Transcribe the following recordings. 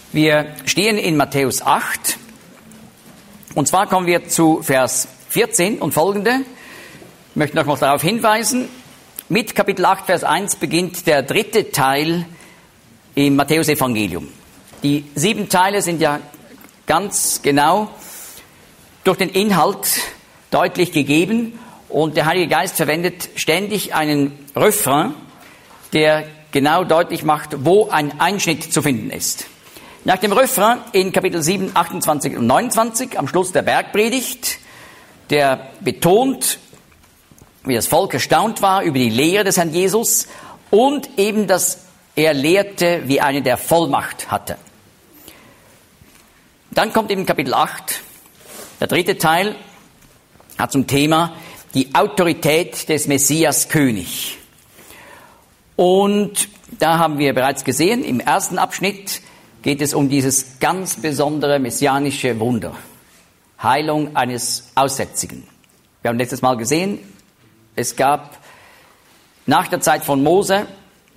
Wir stehen in Matthäus 8 und zwar kommen wir zu Vers 14 und folgende. Ich möchte noch mal darauf hinweisen, mit Kapitel 8, Vers 1 beginnt der dritte Teil im Matthäus-Evangelium. Die 7 Teile sind ja ganz genau durch den Inhalt deutlich gegeben und der Heilige Geist verwendet ständig einen Refrain, der genau deutlich macht, wo ein Einschnitt zu finden ist. Nach dem Refrain in Kapitel 7, 28 und 29, am Schluss der Bergpredigt, der betont, wie das Volk erstaunt war über die Lehre des Herrn Jesus und eben, dass er lehrte, wie einer, der Vollmacht hatte. Dann kommt eben Kapitel 8, der dritte Teil, hat zum Thema die Autorität des Messias König. Und da haben wir bereits gesehen, im ersten Abschnitt geht es um dieses ganz besondere messianische Wunder. Heilung eines Aussätzigen. Wir haben letztes Mal gesehen, es gab nach der Zeit von Mose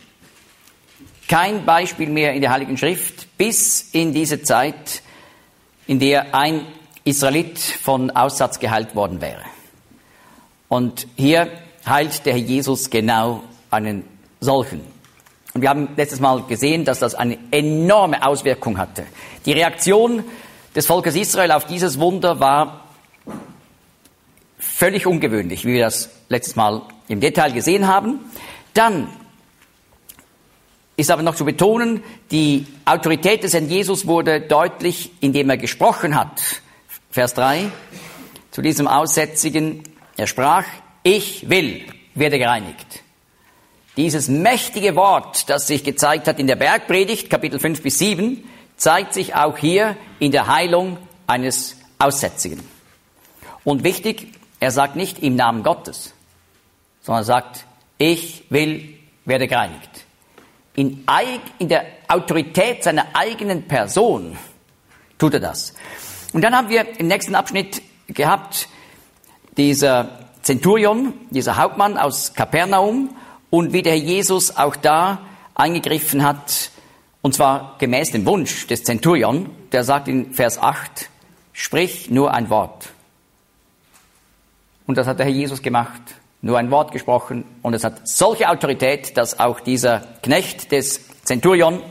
kein Beispiel mehr in der Heiligen Schrift bis in diese Zeit, in der ein Israelit von Aussatz geheilt worden wäre. Und hier heilt der Herr Jesus genau einen solchen. Und wir haben letztes Mal gesehen, dass das eine enorme Auswirkung hatte. Die Reaktion des Volkes Israel auf dieses Wunder war völlig ungewöhnlich, wie wir das letztes Mal im Detail gesehen haben. Dann ist aber noch zu betonen, die Autorität des Herrn Jesus wurde deutlich, indem er gesprochen hat. Vers 3, zu diesem Aussätzigen, er sprach, ich will, werde gereinigt. Dieses mächtige Wort, das sich gezeigt hat in der Bergpredigt, Kapitel 5 bis 7, zeigt sich auch hier in der Heilung eines Aussätzigen. Und wichtig, er sagt nicht im Namen Gottes, sondern er sagt, ich will, werde gereinigt. In der Autorität seiner eigenen Person tut er das. Und dann haben wir im nächsten Abschnitt gehabt, dieser Zenturion, dieser Hauptmann aus Kapernaum, und wie der Herr Jesus auch da eingegriffen hat, und zwar gemäß dem Wunsch des Zenturion, der sagt in Vers 8, sprich nur ein Wort. Und das hat der Herr Jesus gemacht, nur ein Wort gesprochen, und es hat solche Autorität, dass auch dieser Knecht des Zenturion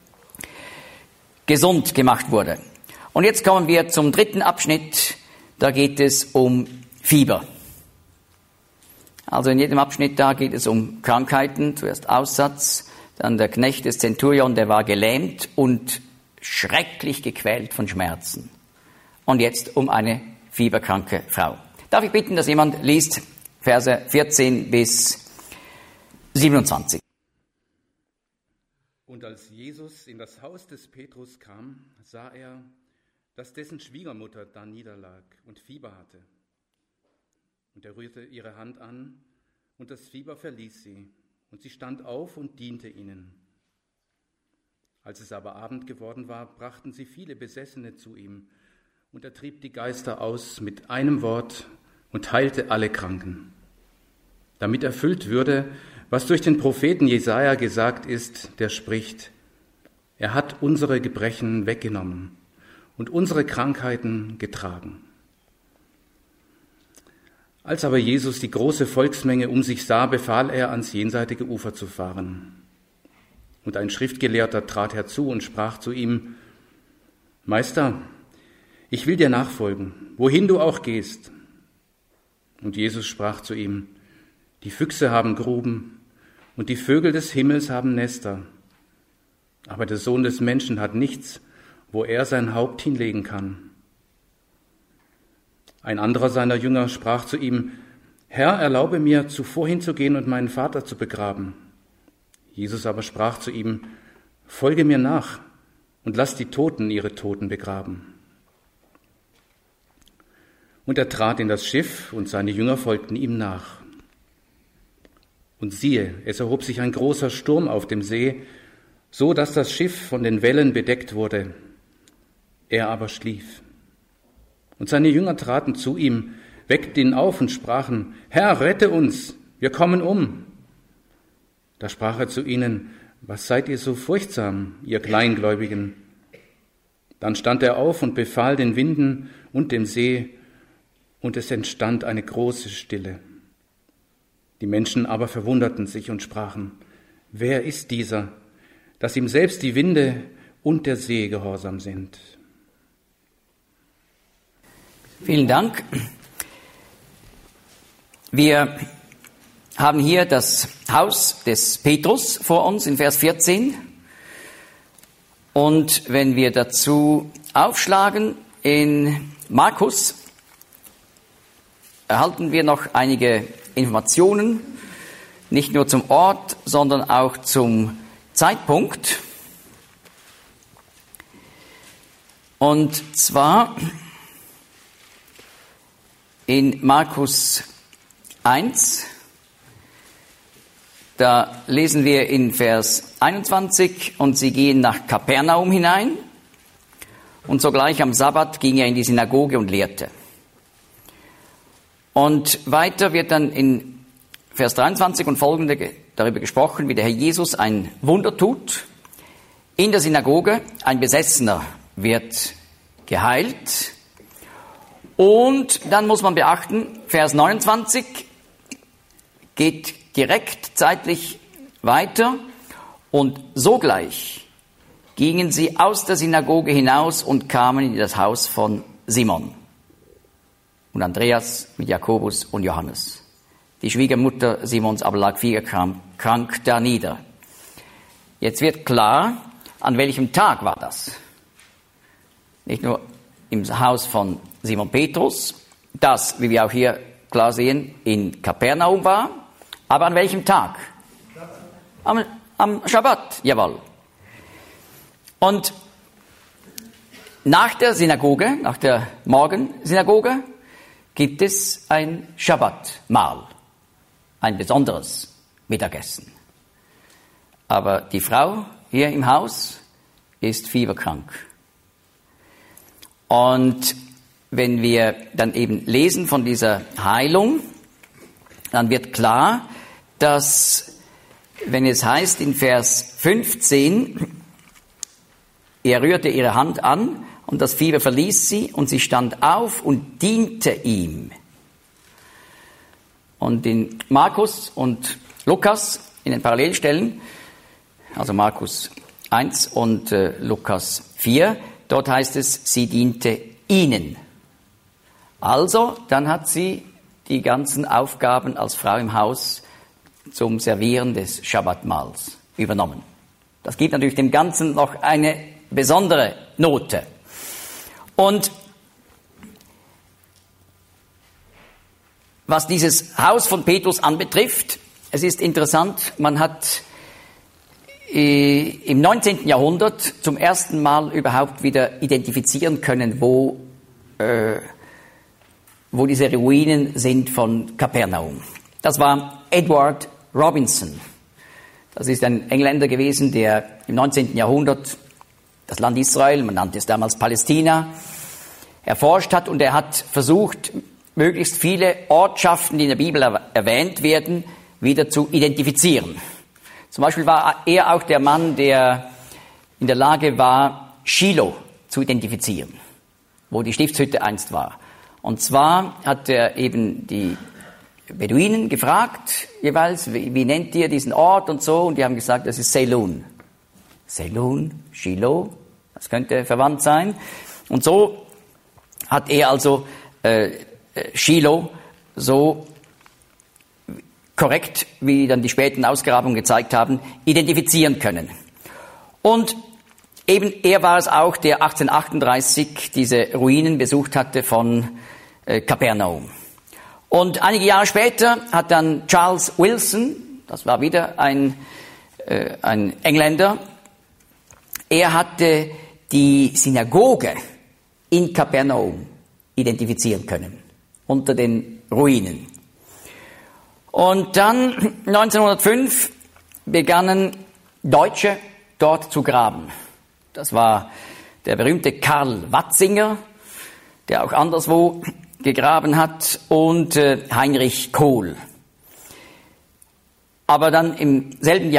gesund gemacht wurde. Und jetzt kommen wir zum dritten Abschnitt, da geht es um Fieber. Also in jedem Abschnitt da geht es um Krankheiten, zuerst Aussatz, dann der Knecht des Zenturion, der war gelähmt und schrecklich gequält von Schmerzen. Und jetzt um eine fieberkranke Frau. Darf ich bitten, dass jemand liest Verse 14 bis 27. Und als Jesus in das Haus des Petrus kam, sah er, dass dessen Schwiegermutter da niederlag und Fieber hatte. Und er rührte ihre Hand an, und das Fieber verließ sie, und sie stand auf und diente ihnen. Als es aber Abend geworden war, brachten sie viele Besessene zu ihm, und er trieb die Geister aus mit einem Wort und heilte alle Kranken. Damit erfüllt würde, was durch den Propheten Jesaja gesagt ist, der spricht, er hat unsere Gebrechen weggenommen und unsere Krankheiten getragen. Als aber Jesus die große Volksmenge um sich sah, befahl er, ans jenseitige Ufer zu fahren. Und ein Schriftgelehrter trat herzu und sprach zu ihm, Meister, ich will dir nachfolgen, wohin du auch gehst. Und Jesus sprach zu ihm, die Füchse haben Gruben und die Vögel des Himmels haben Nester, aber der Sohn des Menschen hat nichts, wo er sein Haupt hinlegen kann. Ein anderer seiner Jünger sprach zu ihm, Herr, erlaube mir, zuvor hinzugehen und meinen Vater zu begraben. Jesus aber sprach zu ihm, folge mir nach und lass die Toten ihre Toten begraben. Und er trat in das Schiff, und seine Jünger folgten ihm nach. Und siehe, es erhob sich ein großer Sturm auf dem See, so dass das Schiff von den Wellen bedeckt wurde. Er aber schlief. Und seine Jünger traten zu ihm, weckten ihn auf und sprachen, Herr, rette uns, wir kommen um. Da sprach er zu ihnen, was seid ihr so furchtsam, ihr Kleingläubigen? Dann stand er auf und befahl den Winden und dem See, und es entstand eine große Stille. Die Menschen aber verwunderten sich und sprachen: Wer ist dieser, dass ihm selbst die Winde und der See gehorsam sind? Vielen Dank. Wir haben hier das Haus des Petrus vor uns in Vers 14. Und wenn wir dazu aufschlagen in Markus, erhalten wir noch einige Informationen, nicht nur zum Ort, sondern auch zum Zeitpunkt. Und zwar in Markus 1, da lesen wir in Vers 21, und sie gehen nach Kapernaum hinein, und sogleich am Sabbat ging er in die Synagoge und lehrte. Und weiter wird dann in Vers 23 und folgende darüber gesprochen, wie der Herr Jesus ein Wunder tut. In der Synagoge, ein Besessener wird geheilt. Und dann muss man beachten, Vers 29 geht direkt zeitlich weiter. Und sogleich gingen sie aus der Synagoge hinaus und kamen in das Haus von Simon und Andreas mit Jakobus und Johannes. Die Schwiegermutter Simons aber lag fieberkrank da nieder. Jetzt wird klar, an welchem Tag war das. Nicht nur im Haus von Simon Petrus, das, wie wir auch hier klar sehen, in Kapernaum war, aber an welchem Tag? Am Schabbat, jawohl. Und nach der Synagoge, nach der Morgensynagoge, gibt es ein Schabbatmahl, ein besonderes Mittagessen. Aber die Frau hier im Haus ist fieberkrank. Und wenn wir dann eben lesen von dieser Heilung, dann wird klar, dass, wenn es heißt in Vers 15, er rührte ihre Hand an und das Fieber verließ sie und sie stand auf und diente ihm. Und in Markus und Lukas, in den Parallelstellen, also Markus 1 und Lukas 4, dort heißt es, sie diente ihnen. Also, dann hat sie die ganzen Aufgaben als Frau im Haus zum Servieren des Schabbatmahls übernommen. Das gibt natürlich dem Ganzen noch eine besondere Note. Und was dieses Haus von Petrus anbetrifft, es ist interessant, man hat im 19. Jahrhundert zum ersten Mal überhaupt wieder identifizieren können, wo diese Ruinen sind von Kapernaum. Das war Edward Robinson. Das ist ein Engländer gewesen, der im 19. Jahrhundert das Land Israel, man nannte es damals Palästina, erforscht hat, und er hat versucht, möglichst viele Ortschaften, die in der Bibel erwähnt werden, wieder zu identifizieren. Zum Beispiel war er auch der Mann, der in der Lage war, Shiloh zu identifizieren, wo die Stiftshütte einst war. Und zwar hat er eben die Beduinen gefragt, jeweils, wie nennt ihr diesen Ort und so, und die haben gesagt, das ist Seilun. Seilun, Shiloh, das könnte verwandt sein. Und so hat er also Shiloh so korrekt, wie dann die späten Ausgrabungen gezeigt haben, identifizieren können. Und eben er war es auch, der 1838 diese Ruinen besucht hatte von Kapernaum. Und einige Jahre später hat dann Charles Wilson, das war wieder ein Engländer, er hatte die Synagoge in Kapernaum identifizieren können, unter den Ruinen. Und dann 1905 begannen Deutsche dort zu graben. Das war der berühmte Karl Watzinger, der auch anderswo gegraben hat, und Heinrich Kohl. Aber dann im selben Jahr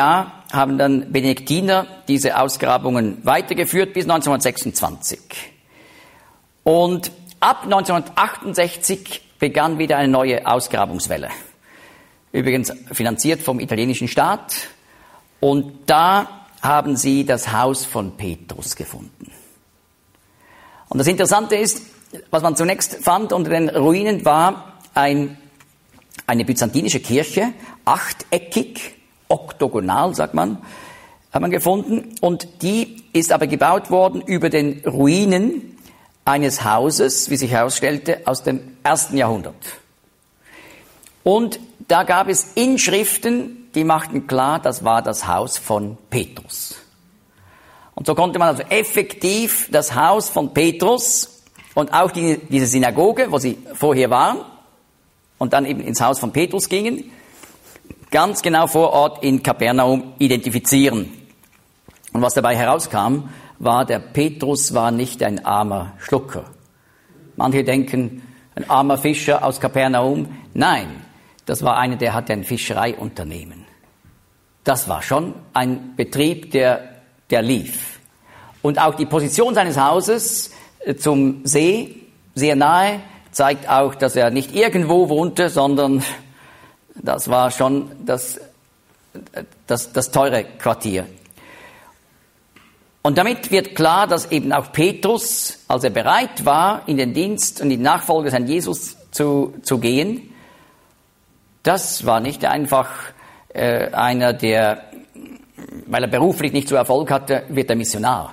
haben dann Benediktiner diese Ausgrabungen weitergeführt bis 1926. Und ab 1968 begann wieder eine neue Ausgrabungswelle. Übrigens finanziert vom italienischen Staat. Und da haben sie das Haus von Petrus gefunden. Und das Interessante ist, was man zunächst fand unter den Ruinen, war eine byzantinische Kirche, achteckig, oktogonal, sagt man, hat man gefunden. Und die ist aber gebaut worden über den Ruinen eines Hauses, wie sich herausstellte, aus dem 1. Jahrhundert. Und da gab es Inschriften, die machten klar, das war das Haus von Petrus. Und so konnte man also effektiv das Haus von Petrus und auch diese Synagoge, wo sie vorher waren, und dann eben ins Haus von Petrus gingen, ganz genau vor Ort in Kapernaum identifizieren. Und was dabei herauskam, war, der Petrus war nicht ein armer Schlucker. Manche denken, ein armer Fischer aus Kapernaum. Nein, das war einer, der hatte ein Fischereiunternehmen. Das war schon ein Betrieb, der lief. Und auch die Position seines Hauses zum See, sehr nahe, zeigt auch, dass er nicht irgendwo wohnte, sondern das war schon das teure Quartier. Und damit wird klar, dass eben auch Petrus, als er bereit war, in den Dienst und in die Nachfolge des Herrn Jesus zu gehen, das war nicht einfach einer, der, weil er beruflich nicht so Erfolg hatte, wird er Missionar.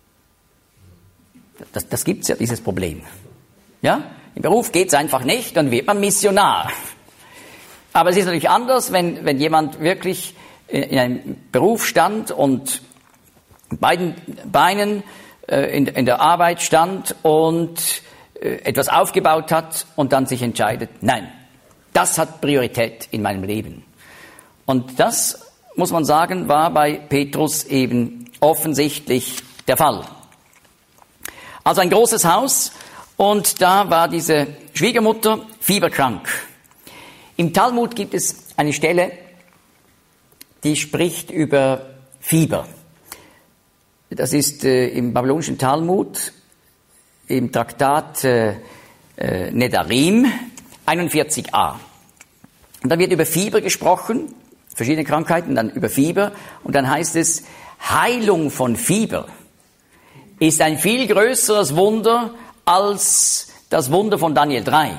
Das gibt's ja, dieses Problem. Ja? Im Beruf geht's einfach nicht, dann wird man Missionar. Aber es ist natürlich anders, wenn jemand wirklich in einem Beruf stand und mit beiden Beinen in der Arbeit stand und etwas aufgebaut hat und dann sich entscheidet, nein, das hat Priorität in meinem Leben. Und das, muss man sagen, war bei Petrus eben offensichtlich der Fall. Also ein großes Haus, und da war diese Schwiegermutter fieberkrank. Im Talmud gibt es eine Stelle, die spricht über Fieber. Das ist im babylonischen Talmud, im Traktat Nedarim 41a. Und da wird über Fieber gesprochen, verschiedene Krankheiten, dann über Fieber. Und dann heißt es, Heilung von Fieber ist ein viel größeres Wunder als das Wunder von Daniel 3.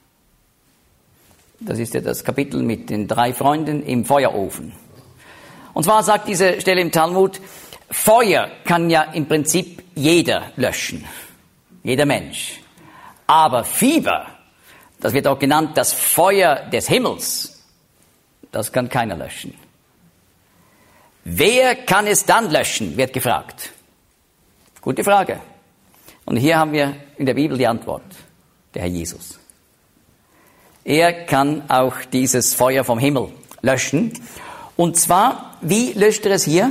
Das ist ja das Kapitel mit den 3 Freunden im Feuerofen. Und zwar sagt diese Stelle im Talmud, Feuer kann ja im Prinzip jeder löschen, jeder Mensch. Aber Fieber, das wird auch genannt das Feuer des Himmels, das kann keiner löschen. Wer kann es dann löschen, wird gefragt. Gute Frage. Und hier haben wir in der Bibel die Antwort, der Herr Jesus. Er kann auch dieses Feuer vom Himmel löschen. Und zwar, wie löscht er es hier?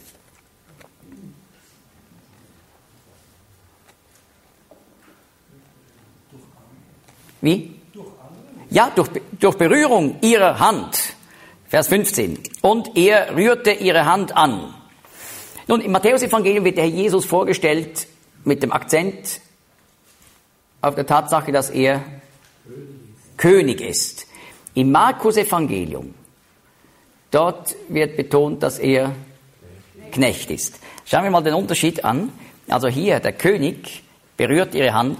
Wie? Ja, durch Berührung ihrer Hand. Vers 15. Und er rührte ihre Hand an. Nun, im Matthäus-Evangelium wird der Herr Jesus vorgestellt mit dem Akzent auf der Tatsache, dass er König ist. Im Markus-Evangelium, dort wird betont, dass er Knecht ist. Schauen wir mal den Unterschied an. Also hier, der König berührt ihre Hand.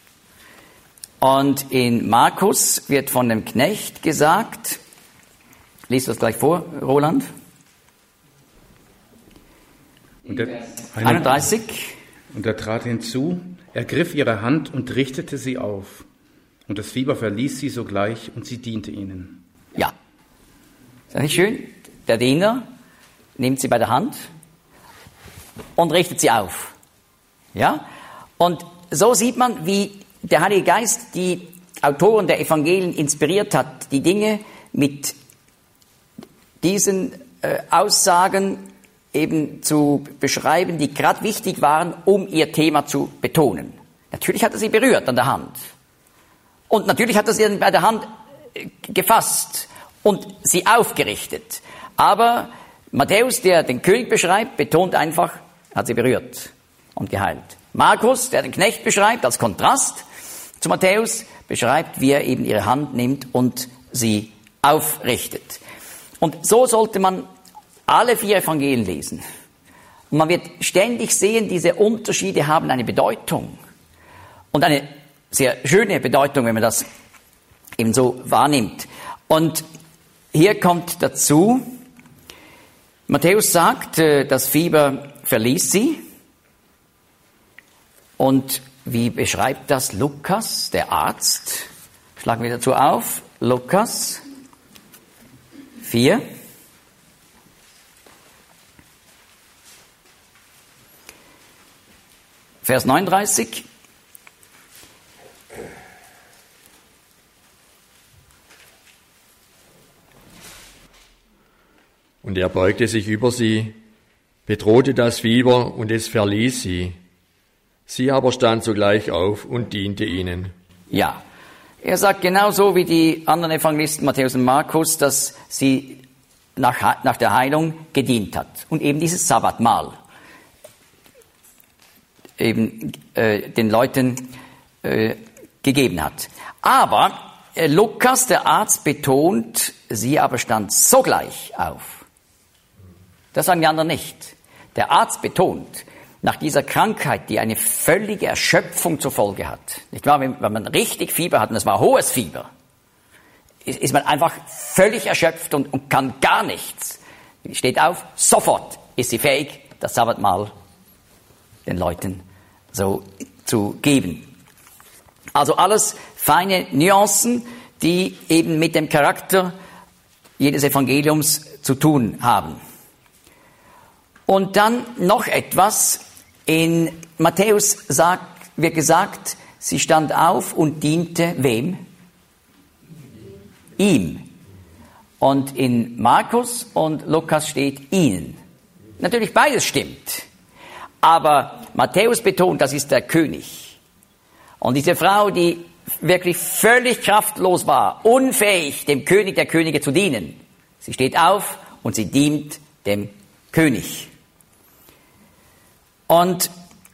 Und in Markus wird von dem Knecht gesagt, liest du das gleich vor, Roland? Und 31. Und er trat hinzu, ergriff ihre Hand und richtete sie auf. Und das Fieber verließ sie sogleich und sie diente ihnen. Ja. Ist das nicht schön? Der Diener nimmt sie bei der Hand und richtet sie auf. Ja? Und so sieht man, wie der Heilige Geist die Autoren der Evangelien inspiriert hat, die Dinge mit diesen Aussagen eben zu beschreiben, die gerade wichtig waren, um ihr Thema zu betonen. Natürlich hat er sie berührt an der Hand. Und natürlich hat er sie bei der Hand gefasst und sie aufgerichtet. Aber Matthäus, der den König beschreibt, betont einfach, hat sie berührt und geheilt. Markus, der den Knecht beschreibt, als Kontrast zu Matthäus, beschreibt, wie er eben ihre Hand nimmt und sie aufrichtet. Und so sollte man alle 4 Evangelien lesen. Und man wird ständig sehen, diese Unterschiede haben eine Bedeutung. Und eine sehr schöne Bedeutung, wenn man das eben so wahrnimmt. Und hier kommt dazu, Matthäus sagt, das Fieber verließ sie. Und wie beschreibt das Lukas, der Arzt? Schlagen wir dazu auf. Lukas 4. Vers 39. Und er beugte sich über sie, bedrohte das Fieber und es verließ sie. Sie aber stand sogleich auf und diente ihnen. Ja, er sagt genauso wie die anderen Evangelisten Matthäus und Markus, dass sie nach der Heilung gedient hat. Und eben dieses Sabbatmahl eben den Leuten gegeben hat. Aber Lukas, der Arzt, betont, sie aber stand sogleich auf. Das sagen die anderen nicht. Der Arzt betont, nach dieser Krankheit, die eine völlige Erschöpfung zur Folge hat, nicht wahr? Wenn man richtig Fieber hat, und das war hohes Fieber, ist man einfach völlig erschöpft und kann gar nichts. Sie steht auf, sofort ist sie fähig, das Sabbatmahl den Leuten so zu geben. Also alles feine Nuancen, die eben mit dem Charakter jedes Evangeliums zu tun haben. Und dann noch etwas. In Matthäus wird gesagt, sie stand auf und diente wem? Ihm. Und in Markus und Lukas steht ihnen. Natürlich beides stimmt. Aber Matthäus betont, das ist der König. Und diese Frau, die wirklich völlig kraftlos war, unfähig, dem König der Könige zu dienen. Sie steht auf und sie dient dem König. Und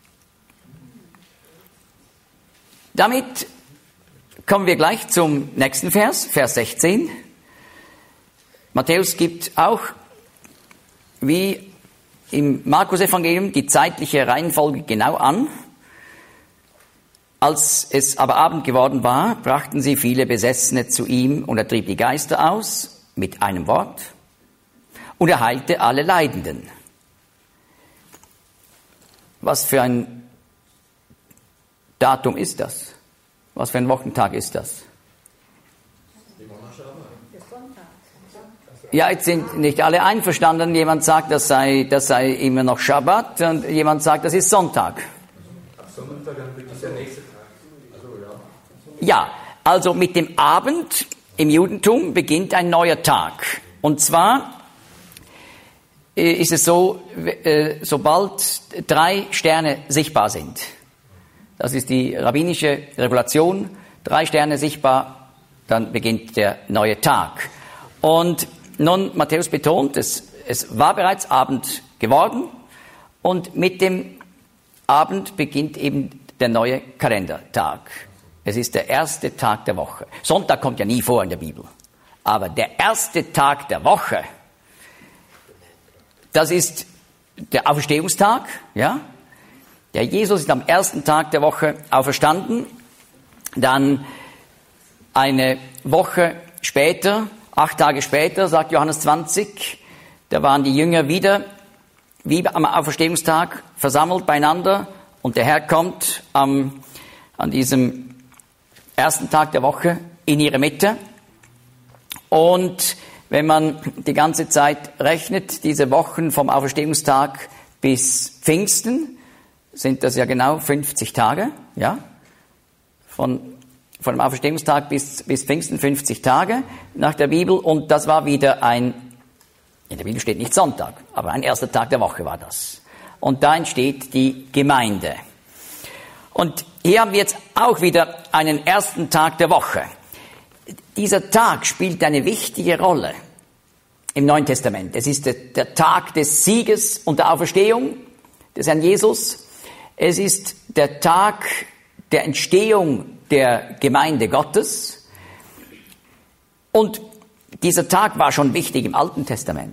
damit kommen wir gleich zum nächsten Vers, Vers 16. Matthäus gibt auch, wie im Markus-Evangelium, die zeitliche Reihenfolge genau an. Als es aber Abend geworden war, brachten sie viele Besessene zu ihm und er trieb die Geister aus, mit einem Wort, und er heilte alle Leidenden. Was für ein Datum ist das? Was für ein Wochentag ist das? Ja, jetzt sind nicht alle einverstanden. Jemand sagt, das sei immer noch Schabbat und jemand sagt, das ist Sonntag. Ab Sonntag dann wird es der nächste Tag. Ja, also mit dem Abend im Judentum beginnt ein neuer Tag. Und zwar ist es so, sobald 3 Sterne sichtbar sind. Das ist die rabbinische Regulation. 3 Sterne sichtbar, dann beginnt der neue Tag. Und nun, Matthäus betont, es war bereits Abend geworden und mit dem Abend beginnt eben der neue Kalendertag. Es ist der erste Tag der Woche. Sonntag kommt ja nie vor in der Bibel. Aber der erste Tag der Woche, das ist der Auferstehungstag, ja. Der Jesus ist am ersten Tag der Woche auferstanden. Dann eine Woche später, 8 Tage später, sagt Johannes 20, da waren die Jünger wieder, wie am Auferstehungstag, versammelt beieinander und der Herr kommt an diesem ersten Tag der Woche in ihre Mitte. Und wenn man die ganze Zeit rechnet, diese Wochen vom Auferstehungstag bis Pfingsten, sind das ja genau 50 Tage, ja? Von dem Auferstehungstag bis Pfingsten 50 Tage nach der Bibel. Und das war wieder in der Bibel steht nicht Sonntag, aber ein erster Tag der Woche war das. Und da entsteht die Gemeinde. Und hier haben wir jetzt auch wieder einen ersten Tag der Woche. Dieser Tag spielt eine wichtige Rolle. im Neuen Testament. Es ist der Tag des Sieges und der Auferstehung des Herrn Jesus. Es ist der Tag der Entstehung der Gemeinde Gottes. Und dieser Tag war schon wichtig im Alten Testament.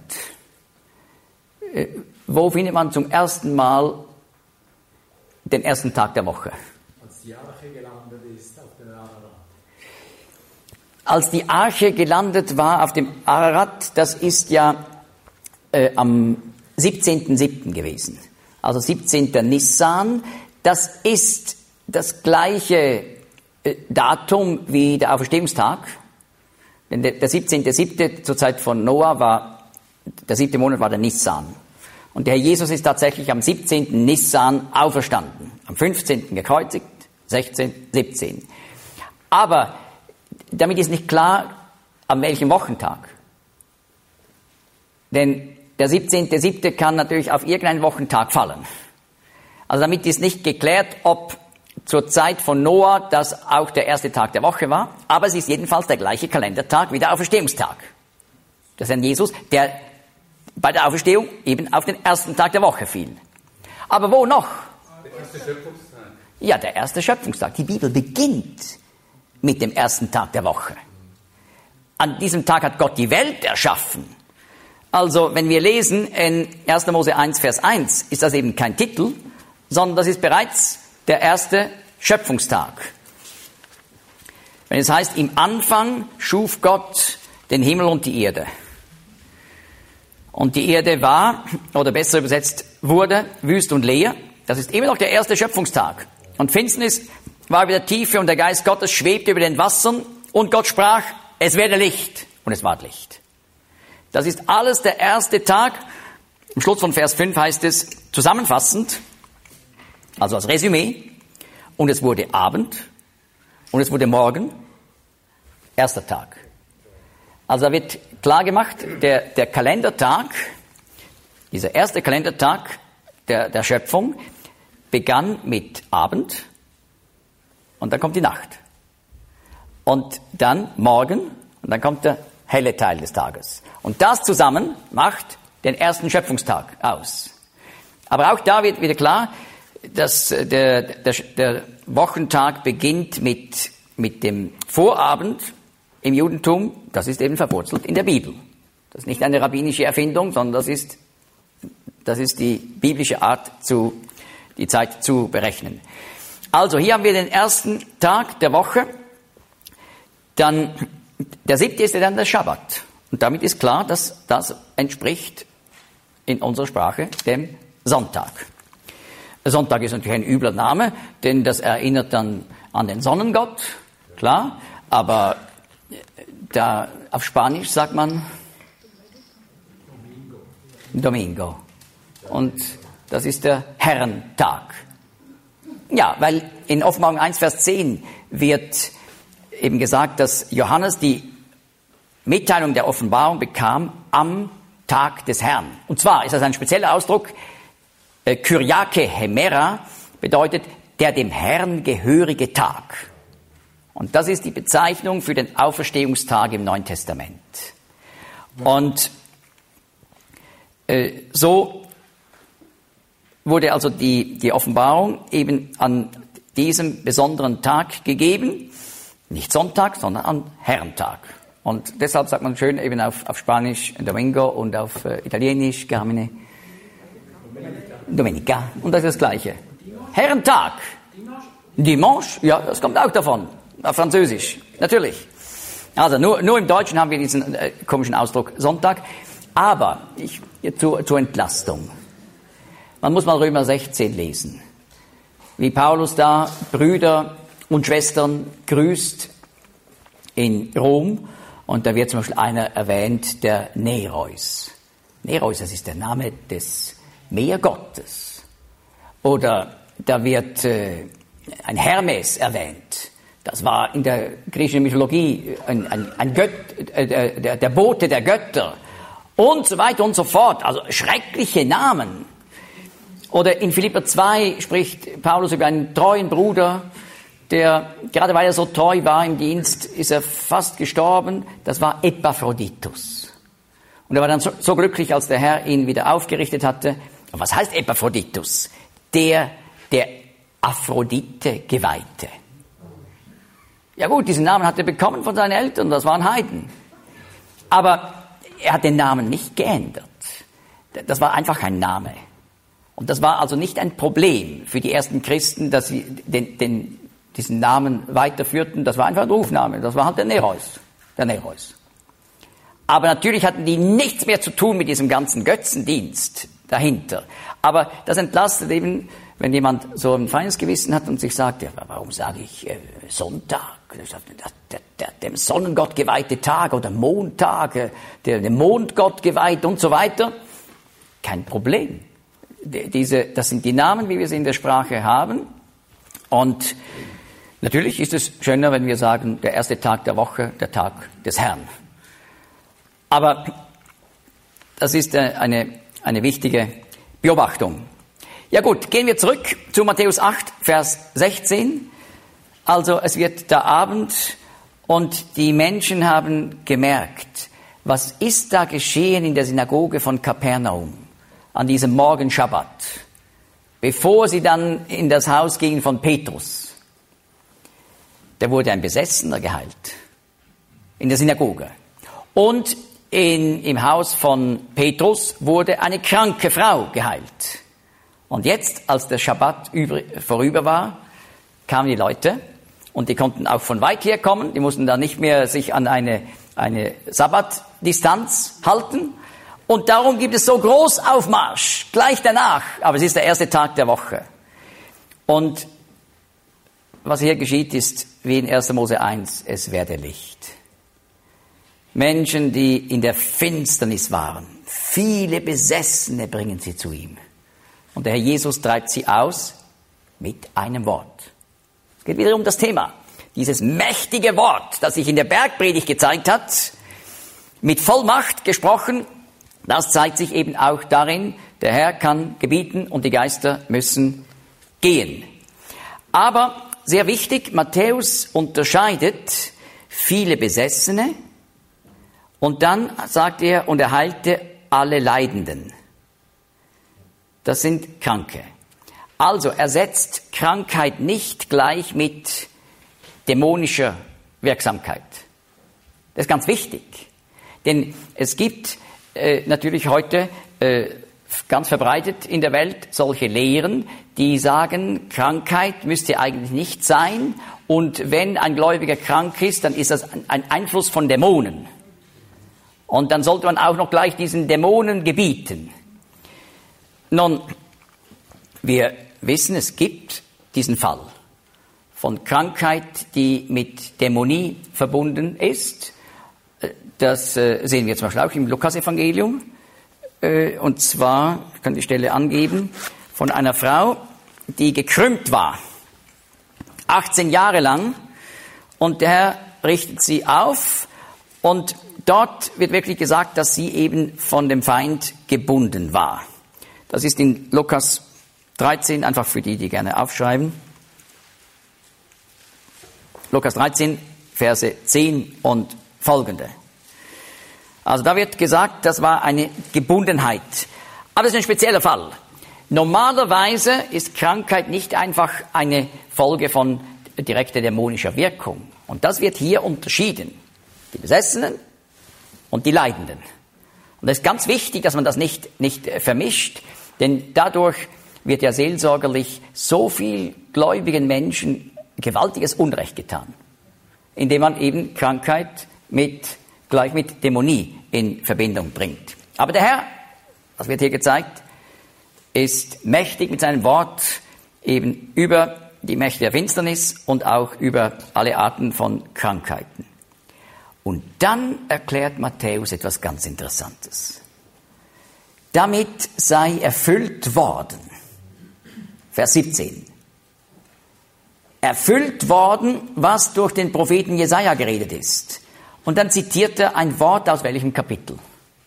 Wo findet man zum ersten Mal den ersten Tag der Woche? Als die Arche gelandet ist auf dem Ararat. Als die Arche gelandet war auf dem Ararat, das ist ja am 17.07. gewesen. Also 17. Nissan. Das ist das gleiche Datum wie der Auferstehungstag. Denn der 17.07. zur Zeit von Noah war, der 7. Monat war der Nissan. Und der Herr Jesus ist tatsächlich am 17. Nissan auferstanden. Am 15. gekreuzigt, 16., 17. Aber damit ist nicht klar, an welchem Wochentag. Denn der 17.07. kann natürlich auf irgendeinen Wochentag fallen. Also damit ist nicht geklärt, ob zur Zeit von Noah das auch der erste Tag der Woche war. Aber es ist jedenfalls der gleiche Kalendertag wie der Auferstehungstag. Das ist ein Jesus, der bei der Auferstehung eben auf den ersten Tag der Woche fiel. Aber wo noch? Der erste Schöpfungstag. Ja, der erste Schöpfungstag. Die Bibel beginnt mit dem ersten Tag der Woche. An diesem Tag hat Gott die Welt erschaffen. Also, wenn wir lesen in 1. Mose 1, Vers 1, ist das eben kein Titel, sondern das ist bereits der erste Schöpfungstag. Wenn es heißt, im Anfang schuf Gott den Himmel und die Erde. Und die Erde war, oder besser übersetzt wurde, wüst und leer. Das ist immer noch der erste Schöpfungstag. Und Finsternis war über der Tiefe und der Geist Gottes schwebte über den Wassern. Und Gott sprach, es werde Licht. Und es ward Licht. Das ist alles der erste Tag. Im Schluss von Vers 5 heißt es zusammenfassend, also als Resümee, und es wurde Abend und es wurde Morgen, erster Tag. Also da wird klar gemacht, der Kalendertag, dieser erste Kalendertag der Schöpfung, begann mit Abend und dann kommt die Nacht. Und dann Morgen und dann kommt der helle Teil des Tages. Und das zusammen macht den ersten Schöpfungstag aus. Aber auch da wird wieder klar, dass der Wochentag beginnt mit dem Vorabend im Judentum. Das ist eben verwurzelt in der Bibel. Das ist nicht eine rabbinische Erfindung, sondern das ist die biblische Art, die Zeit zu berechnen. Also hier haben wir den ersten Tag der Woche. Dann der 7. ist dann der Schabbat. Und damit ist klar, dass das entspricht in unserer Sprache dem Sonntag. Der Sonntag ist natürlich ein übler Name, denn das erinnert dann an den Sonnengott, klar. Aber da auf Spanisch sagt man Domingo. Und das ist der Herrentag. Ja, weil in Offenbarung 1, Vers 10 wird eben gesagt, dass Johannes die Mitteilung der Offenbarung bekam am Tag des Herrn. Und zwar ist das ein spezieller Ausdruck, Kyriake Hemera bedeutet der dem Herrn gehörige Tag. Und das ist die Bezeichnung für den Auferstehungstag im Neuen Testament. Und so wurde also die Offenbarung eben an diesem besonderen Tag gegeben. Nicht Sonntag, sondern an Herrentag. Und deshalb sagt man schön eben auf Spanisch Domingo und auf Italienisch Carmine Domenica. Und das ist das Gleiche. Herrentag. Dimanche, ja, das kommt auch davon. Auf Französisch, natürlich. Also nur im Deutschen haben wir diesen komischen Ausdruck Sonntag. Aber zur Entlastung. Man muss mal Römer 16 lesen. Wie Paulus da Brüder und Schwestern grüßt in Rom. Und da wird zum Beispiel einer erwähnt, der Nereus. Nereus, das ist der Name des Meergottes. Oder da wird ein Hermes erwähnt. Das war in der griechischen Mythologie der Bote der Götter. Und so weiter und so fort. Also schreckliche Namen. Oder in Philipper 2 spricht Paulus über einen treuen Bruder, der, gerade weil er so treu war im Dienst, ist er fast gestorben. Das war Epaphroditus. Und er war dann so glücklich, als der Herr ihn wieder aufgerichtet hatte. Und was heißt Epaphroditus? Der Aphrodite Geweihte. Ja gut, diesen Namen hat er bekommen von seinen Eltern, das waren Heiden. Aber er hat den Namen nicht geändert. Das war einfach ein Name. Und das war also nicht ein Problem für die ersten Christen, dass sie diesen Namen weiterführten. Das war einfach ein Rufname. Das war halt der Nereus. Aber natürlich hatten die nichts mehr zu tun mit diesem ganzen Götzendienst dahinter. Aber das entlastet eben, wenn jemand so ein feines Gewissen hat und sich sagt, ja, warum sage ich Sonntag? Dem Sonnengott geweihte Tag oder Montag, dem Mondgott geweiht und so weiter. Kein Problem. Das sind die Namen, wie wir sie in der Sprache haben. Und natürlich ist es schöner, wenn wir sagen, der erste Tag der Woche, der Tag des Herrn. Aber das ist eine wichtige Beobachtung. Ja gut, gehen wir zurück zu Matthäus 8, Vers 16. Also es wird der Abend und die Menschen haben gemerkt, was ist da geschehen in der Synagoge von Kapernaum an diesem Morgen Schabbat, bevor sie dann in das Haus gingen von Petrus. Da wurde ein Besessener geheilt in der Synagoge. Und im Haus von Petrus wurde eine kranke Frau geheilt. Und jetzt, als der Schabbat vorüber war, kamen die Leute und die konnten auch von weit her kommen. Die mussten dann nicht mehr sich an eine Sabbatdistanz halten. Und darum gibt es so Großaufmarsch gleich danach. Aber es ist der erste Tag der Woche. Und was hier geschieht, ist wie in 1. Mose 1, es werde Licht. Menschen, die in der Finsternis waren, viele Besessene bringen sie zu ihm. Und der Herr Jesus treibt sie aus mit einem Wort. Es geht wieder um das Thema. Dieses mächtige Wort, das sich in der Bergpredigt gezeigt hat, mit Vollmacht gesprochen, das zeigt sich eben auch darin, der Herr kann gebieten und die Geister müssen gehen. Aber sehr wichtig, Matthäus unterscheidet viele Besessene und dann sagt er, und er heilte alle Leidenden. Das sind Kranke. Also er setzt Krankheit nicht gleich mit dämonischer Wirksamkeit. Das ist ganz wichtig. Denn es gibt natürlich heute ganz verbreitet in der Welt solche Lehren, die sagen, Krankheit müsste eigentlich nicht sein. Und wenn ein Gläubiger krank ist, dann ist das ein Einfluss von Dämonen. Und dann sollte man auch noch gleich diesen Dämonen gebieten. Nun, wir wissen, es gibt diesen Fall von Krankheit, die mit Dämonie verbunden ist. Das sehen wir zum Beispiel auch im Lukas-Evangelium. Und zwar, ich kann die Stelle angeben, von einer Frau, die gekrümmt war, 18 Jahre lang. Und der Herr richtet sie auf und dort wird wirklich gesagt, dass sie eben von dem Feind gebunden war. Das ist in Lukas 13, einfach für die gerne aufschreiben. Lukas 13, Verse 10 und folgende. Also da wird gesagt, das war eine Gebundenheit. Aber das ist ein spezieller Fall. Normalerweise ist Krankheit nicht einfach eine Folge von direkter dämonischer Wirkung. Und das wird hier unterschieden. Die Besessenen und die Leidenden. Und es ist ganz wichtig, dass man das nicht vermischt, denn dadurch wird ja seelsorgerlich so viel gläubigen Menschen gewaltiges Unrecht getan, indem man eben Krankheit gleich mit Dämonie in Verbindung bringt. Aber der Herr, das wird hier gezeigt, ist mächtig mit seinem Wort eben über die Mächte der Finsternis und auch über alle Arten von Krankheiten. Und dann erklärt Matthäus etwas ganz Interessantes. Damit sei erfüllt worden, Vers 17, erfüllt worden, was durch den Propheten Jesaja geredet ist. Und dann zitiert er ein Wort aus welchem Kapitel?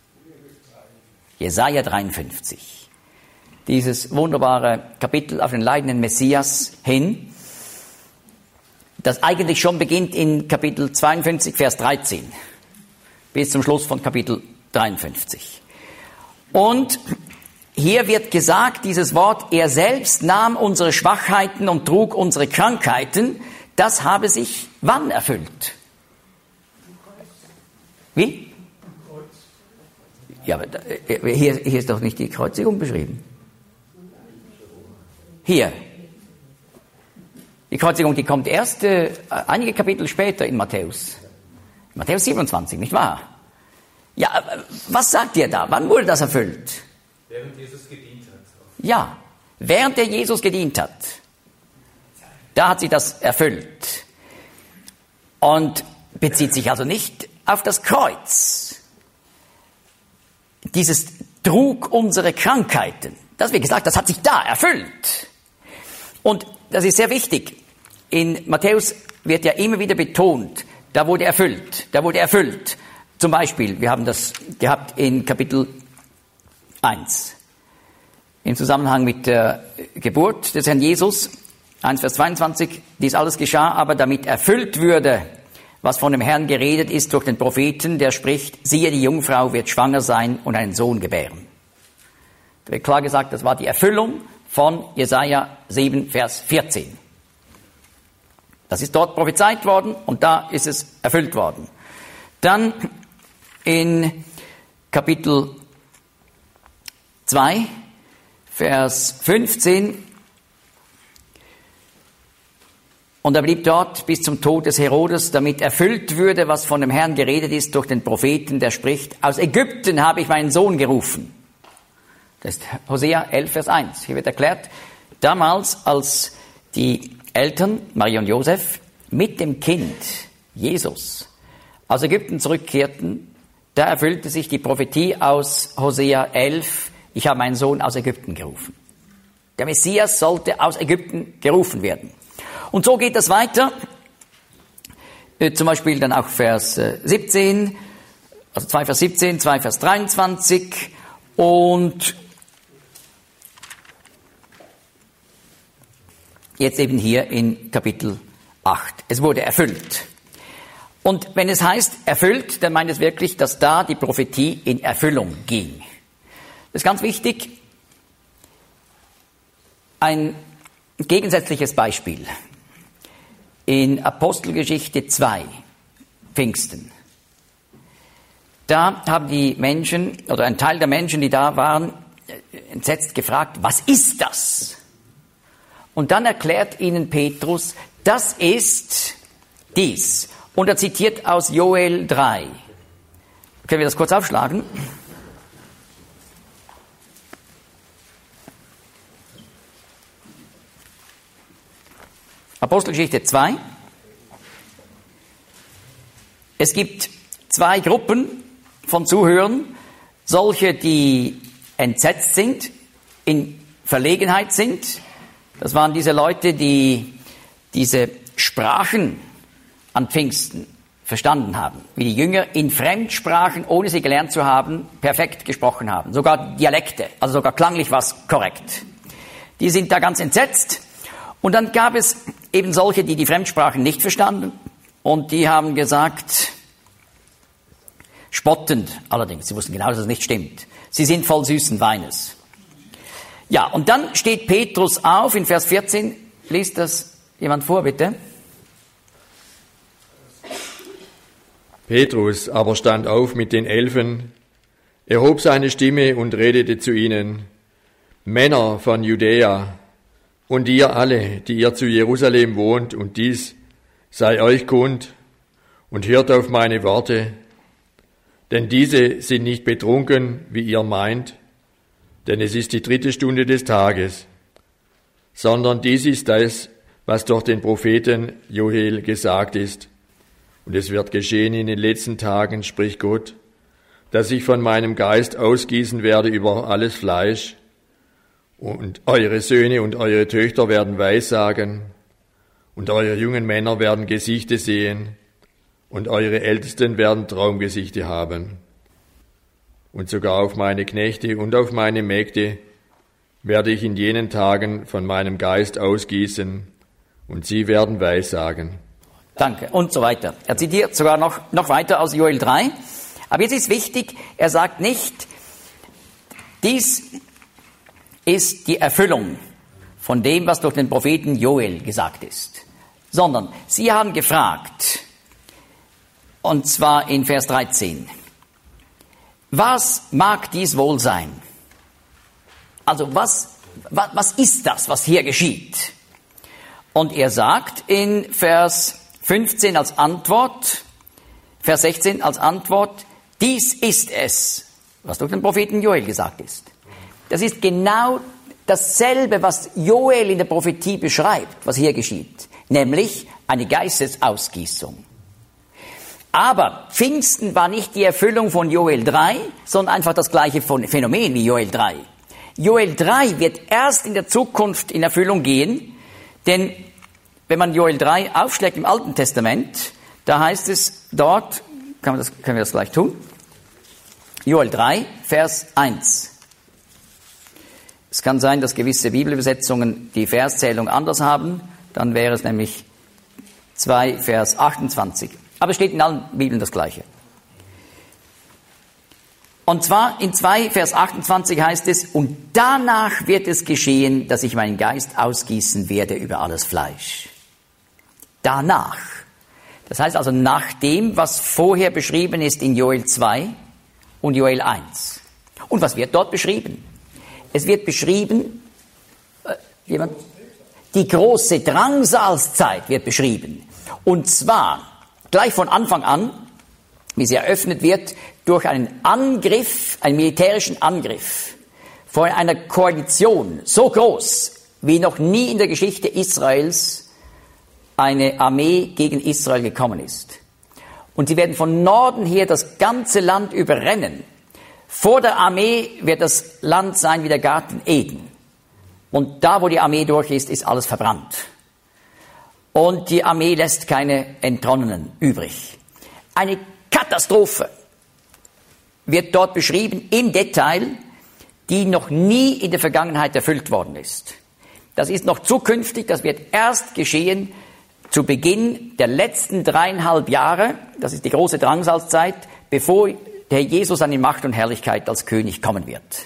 Jesaja 53. Dieses wunderbare Kapitel auf den leidenden Messias hin, das eigentlich schon beginnt in Kapitel 52, Vers 13, bis zum Schluss von Kapitel 53. Und hier wird gesagt, dieses Wort, er selbst nahm unsere Schwachheiten und trug unsere Krankheiten, das habe sich wann erfüllt? Wie? Ja, aber hier ist doch nicht die Kreuzigung beschrieben. Hier. Die Kreuzigung, die kommt erst einige Kapitel später in Matthäus. Matthäus 27, nicht wahr? Ja, was sagt ihr da? Wann wurde das erfüllt? Während Jesus gedient hat. Ja, während der Jesus gedient hat. Da hat sich das erfüllt. Und bezieht sich also nicht auf das Kreuz. Dieses trug unsere Krankheiten. Das, wie gesagt, das hat sich da erfüllt. Und das ist sehr wichtig. In Matthäus wird ja immer wieder betont, da wurde erfüllt, da wurde erfüllt. Zum Beispiel, wir haben das gehabt in Kapitel 1. Im Zusammenhang mit der Geburt des Herrn Jesus, 1 Vers 22, dies alles geschah, aber damit erfüllt würde, was von dem Herrn geredet ist durch den Propheten, der spricht, siehe, die Jungfrau wird schwanger sein und einen Sohn gebären. Da wird klar gesagt, das war die Erfüllung von Jesaja 7, Vers 14. Das ist dort prophezeit worden und da ist es erfüllt worden. Dann in Kapitel 2, Vers 15, und er blieb dort bis zum Tod des Herodes, damit erfüllt würde, was von dem Herrn geredet ist durch den Propheten, der spricht, aus Ägypten habe ich meinen Sohn gerufen. Das ist Hosea 11, Vers 1. Hier wird erklärt, damals, als die Eltern, Maria und Josef, mit dem Kind, Jesus, aus Ägypten zurückkehrten, da erfüllte sich die Prophetie aus Hosea 11, ich habe meinen Sohn aus Ägypten gerufen. Der Messias sollte aus Ägypten gerufen werden. Und so geht das weiter, zum Beispiel dann auch Vers 17, also 2 Vers 17, 2 Vers 23 und jetzt eben hier in Kapitel 8. Es wurde erfüllt. Und wenn es heißt erfüllt, dann meint es wirklich, dass da die Prophetie in Erfüllung ging. Das ist ganz wichtig. Ein gegensätzliches Beispiel. In Apostelgeschichte 2, Pfingsten. Da haben die Menschen, oder ein Teil der Menschen, die da waren, entsetzt gefragt, was ist das? Und dann erklärt ihnen Petrus, das ist dies. Und er zitiert aus Joel 3. Können wir das kurz aufschlagen? Apostelgeschichte 2. Es gibt zwei Gruppen von Zuhörern, solche, die entsetzt sind, in Verlegenheit sind. Das waren diese Leute, die diese Sprachen an Pfingsten verstanden haben, wie die Jünger in Fremdsprachen, ohne sie gelernt zu haben, perfekt gesprochen haben. Sogar Dialekte, also sogar klanglich war es korrekt. Die sind da ganz entsetzt. Und dann gab es eben solche, die die Fremdsprachen nicht verstanden und die haben gesagt, spottend allerdings, sie wussten genau, dass es nicht stimmt, sie sind voll süßen Weines. Ja, und dann steht Petrus auf in Vers 14, liest das jemand vor, bitte? Petrus aber stand auf mit den 11, erhob seine Stimme und redete zu ihnen, Männer von Judäa, und ihr alle, die ihr zu Jerusalem wohnt, und dies sei euch kund, und hört auf meine Worte, denn diese sind nicht betrunken, wie ihr meint, denn es ist die 3. Stunde des Tages, sondern dies ist das, was durch den Propheten Joel gesagt ist. Und es wird geschehen in den letzten Tagen, spricht Gott, dass ich von meinem Geist ausgießen werde über alles Fleisch, und eure Söhne und eure Töchter werden Weissagen, und eure jungen Männer werden Gesichter sehen, und eure Ältesten werden Traumgesichte haben. Und sogar auf meine Knechte und auf meine Mägde werde ich in jenen Tagen von meinem Geist ausgießen, und sie werden Weissagen. Danke, und so weiter. Er zitiert sogar noch weiter aus Joel 3. Aber jetzt ist wichtig, er sagt nicht, dies ist die Erfüllung von dem, was durch den Propheten Joel gesagt ist, sondern sie haben gefragt, und zwar in Vers 13, was mag dies wohl sein? Also was ist das, was hier geschieht? Und er sagt in Vers 15 als Antwort, Vers 16 als Antwort, dies ist es, was durch den Propheten Joel gesagt ist. Das ist genau dasselbe, was Joel in der Prophetie beschreibt, was hier geschieht, nämlich eine Geistesausgießung. Aber Pfingsten war nicht die Erfüllung von Joel 3, sondern einfach das gleiche Phänomen wie Joel 3. Joel 3 wird erst in der Zukunft in Erfüllung gehen, denn wenn man Joel 3 aufschlägt im Alten Testament, da heißt es dort, können wir das gleich tun, Joel 3, Vers 1. Es kann sein, dass gewisse Bibelübersetzungen die Verszählung anders haben, dann wäre es nämlich 2, Vers 28. Aber es steht in allen Bibeln das Gleiche. Und zwar in 2, Vers 28 heißt es, und danach wird es geschehen, dass ich meinen Geist ausgießen werde über alles Fleisch. Danach. Das heißt also nach dem, was vorher beschrieben ist in Joel 2 und Joel 1. Und was wird dort beschrieben? Es wird beschrieben, die große Drangsalzzeit wird beschrieben. Und zwar gleich von Anfang an, wie sie eröffnet wird, durch einen Angriff, einen militärischen Angriff von einer Koalition so groß, wie noch nie in der Geschichte Israels eine Armee gegen Israel gekommen ist. Und sie werden von Norden her das ganze Land überrennen. Vor der Armee wird das Land sein wie der Garten Eden. Und da, wo die Armee durch ist, ist alles verbrannt. Und die Armee lässt keine Entronnenen übrig. Eine Katastrophe wird dort beschrieben im Detail, die noch nie in der Vergangenheit erfüllt worden ist. Das ist noch zukünftig, das wird erst geschehen zu Beginn der letzten 3,5 Jahre, das ist die große Drangsalzzeit, bevor der Herr Jesus an die Macht und Herrlichkeit als König kommen wird.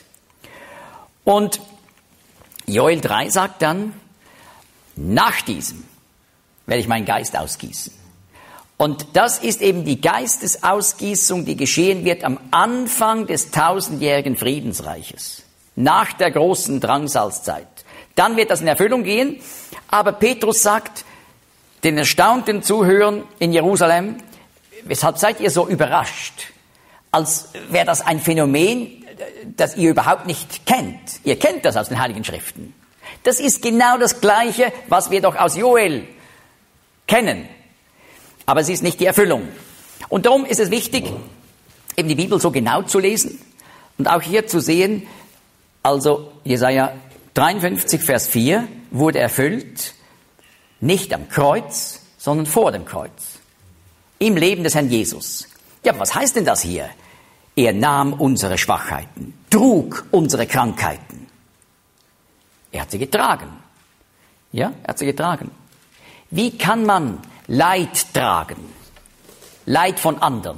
Und Joel 3 sagt dann, nach diesem werde ich meinen Geist ausgießen. Und das ist eben die Geistesausgießung, die geschehen wird am Anfang des 1000-jährigen Friedensreiches, nach der großen Drangsalzzeit. Dann wird das in Erfüllung gehen, aber Petrus sagt den erstaunten Zuhörern in Jerusalem, weshalb seid ihr so überrascht, als wäre das ein Phänomen, das ihr überhaupt nicht kennt. Ihr kennt das aus den Heiligen Schriften. Das ist genau das Gleiche, was wir doch aus Joel kennen. Aber es ist nicht die Erfüllung. Und darum ist es wichtig, eben die Bibel so genau zu lesen und auch hier zu sehen, also Jesaja 53, Vers 4 wurde erfüllt, nicht am Kreuz, sondern vor dem Kreuz. Im Leben des Herrn Jesus. Ja, was heißt denn das hier? Er nahm unsere Schwachheiten, trug unsere Krankheiten. Er hat sie getragen. Ja, er hat sie getragen. Wie kann man Leid tragen? Leid von anderen.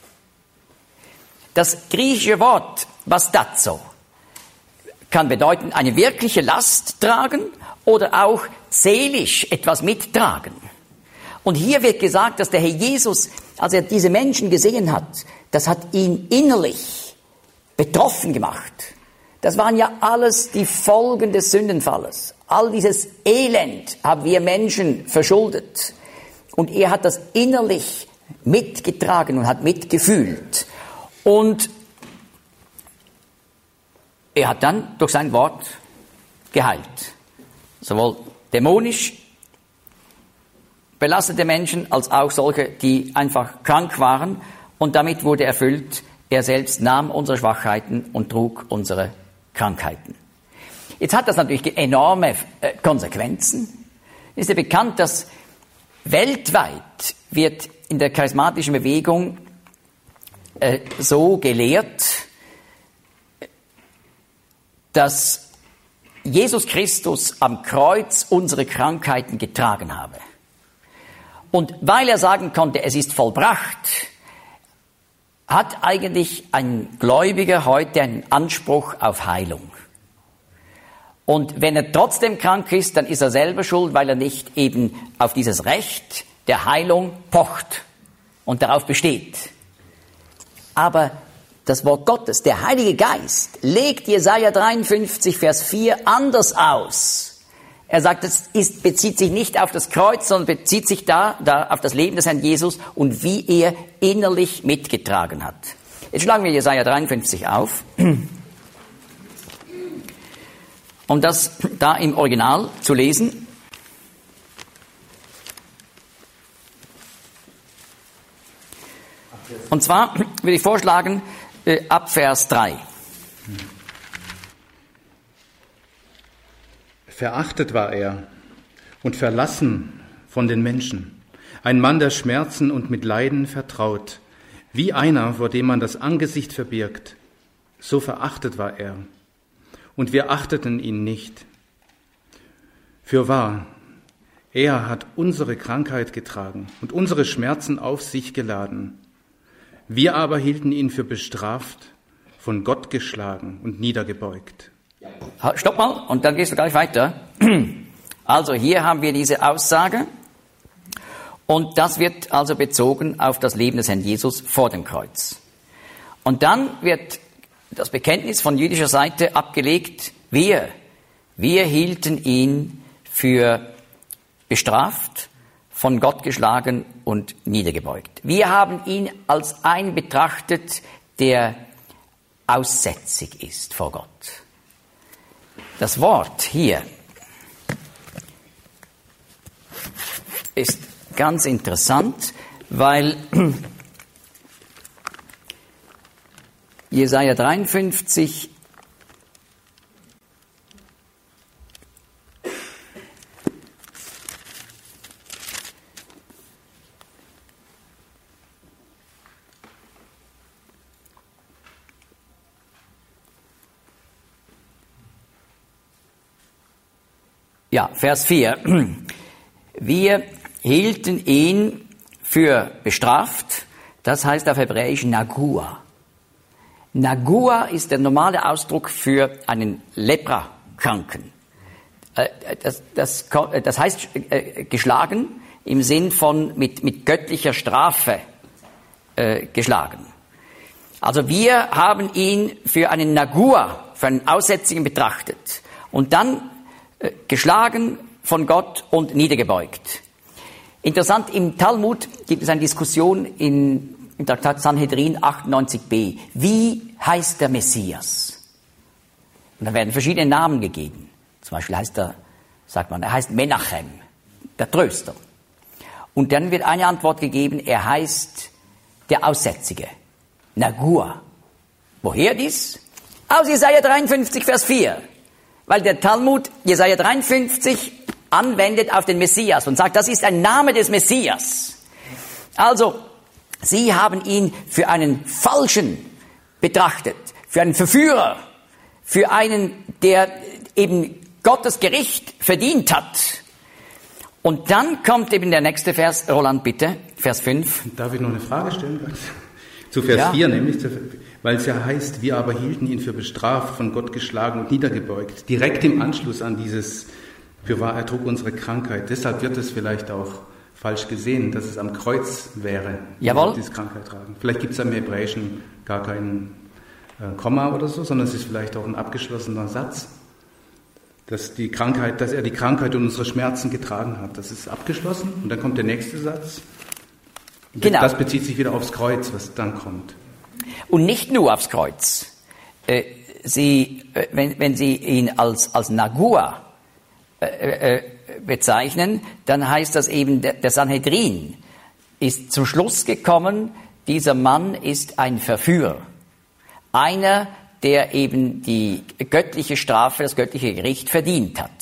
Das griechische Wort bastazo kann bedeuten, eine wirkliche Last tragen oder auch seelisch etwas mittragen. Und hier wird gesagt, dass der Herr Jesus, als er diese Menschen gesehen hat, das hat ihn innerlich betroffen gemacht. Das waren ja alles die Folgen des Sündenfalles. All dieses Elend haben wir Menschen verschuldet. Und er hat das innerlich mitgetragen und hat mitgefühlt. Und er hat dann durch sein Wort geheilt. Sowohl dämonisch belastete Menschen als auch solche, die einfach krank waren. Und damit wurde erfüllt, er selbst nahm unsere Schwachheiten und trug unsere Krankheiten. Jetzt hat das natürlich enorme Konsequenzen. Es ist ja bekannt, dass weltweit wird in der charismatischen Bewegung so gelehrt, dass Jesus Christus am Kreuz unsere Krankheiten getragen habe. Und weil er sagen konnte, es ist vollbracht, hat eigentlich ein Gläubiger heute einen Anspruch auf Heilung. Und wenn er trotzdem krank ist, dann ist er selber schuld, weil er nicht eben auf dieses Recht der Heilung pocht und darauf besteht. Aber das Wort Gottes, der Heilige Geist, legt Jesaja 53, Vers 4 anders aus. Er sagt, bezieht sich nicht auf das Kreuz, sondern bezieht sich da auf das Leben des Herrn Jesus und wie er innerlich mitgetragen hat. Jetzt schlagen wir Jesaja 53 auf, um das da im Original zu lesen. Und zwar würde ich vorschlagen, ab Vers 3. Verachtet war er und verlassen von den Menschen, ein Mann der Schmerzen und mit Leiden vertraut, wie einer, vor dem man das Angesicht verbirgt. So verachtet war er, und wir achteten ihn nicht. Fürwahr, er hat unsere Krankheit getragen und unsere Schmerzen auf sich geladen. Wir aber hielten ihn für bestraft, von Gott geschlagen und niedergebeugt. Stopp mal, und dann gehst du gleich weiter. Also hier haben wir diese Aussage, und das wird also bezogen auf das Leben des Herrn Jesus vor dem Kreuz. Und dann wird das Bekenntnis von jüdischer Seite abgelegt, wir hielten ihn für bestraft, von Gott geschlagen und niedergebeugt. Wir haben ihn als einen betrachtet, der aussätzig ist vor Gott. Das Wort hier ist ganz interessant, weil Jesaja 53 Vers 4. Wir hielten ihn für bestraft, das heißt auf Hebräisch Nagua. Nagua ist der normale Ausdruck für einen Leprakranken. Das heißt geschlagen im Sinn von mit göttlicher Strafe geschlagen. Also wir haben ihn für einen Nagua, für einen Aussätzigen betrachtet und dann geschlagen von Gott und niedergebeugt. Interessant, im Talmud gibt es eine Diskussion im Traktat Sanhedrin 98b. Wie heißt der Messias? Und da werden verschiedene Namen gegeben. Zum Beispiel er heißt Menachem, der Tröster. Und dann wird eine Antwort gegeben, er heißt der Aussätzige, Nagua. Woher dies? Aus Jesaja 53, Vers 4. Weil der Talmud Jesaja 53 anwendet auf den Messias und sagt, das ist ein Name des Messias. Also, sie haben ihn für einen Falschen betrachtet, für einen Verführer, für einen, der eben Gottes Gericht verdient hat. Und dann kommt eben der nächste Vers, Roland bitte, Vers 5. Darf ich noch eine Frage stellen? Zu Vers 4 nämlich, weil es ja heißt, wir aber hielten ihn für bestraft, von Gott geschlagen und niedergebeugt. Direkt im Anschluss an dieses, fürwahr, er trug unsere Krankheit. Deshalb wird es vielleicht auch falsch gesehen, dass es am Kreuz wäre, diese Krankheit tragen. Vielleicht gibt es im Hebräischen gar kein Komma oder so, sondern es ist vielleicht auch ein abgeschlossener Satz, dass er die Krankheit und unsere Schmerzen getragen hat. Das ist abgeschlossen und dann kommt der nächste Satz. Genau. Das bezieht sich wieder aufs Kreuz, was dann kommt. Und nicht nur aufs Kreuz. Wenn Sie ihn als Nagua bezeichnen, dann heißt das eben, der Sanhedrin ist zum Schluss gekommen, dieser Mann ist ein Verführer. Einer, der eben die göttliche Strafe, das göttliche Gericht verdient hat.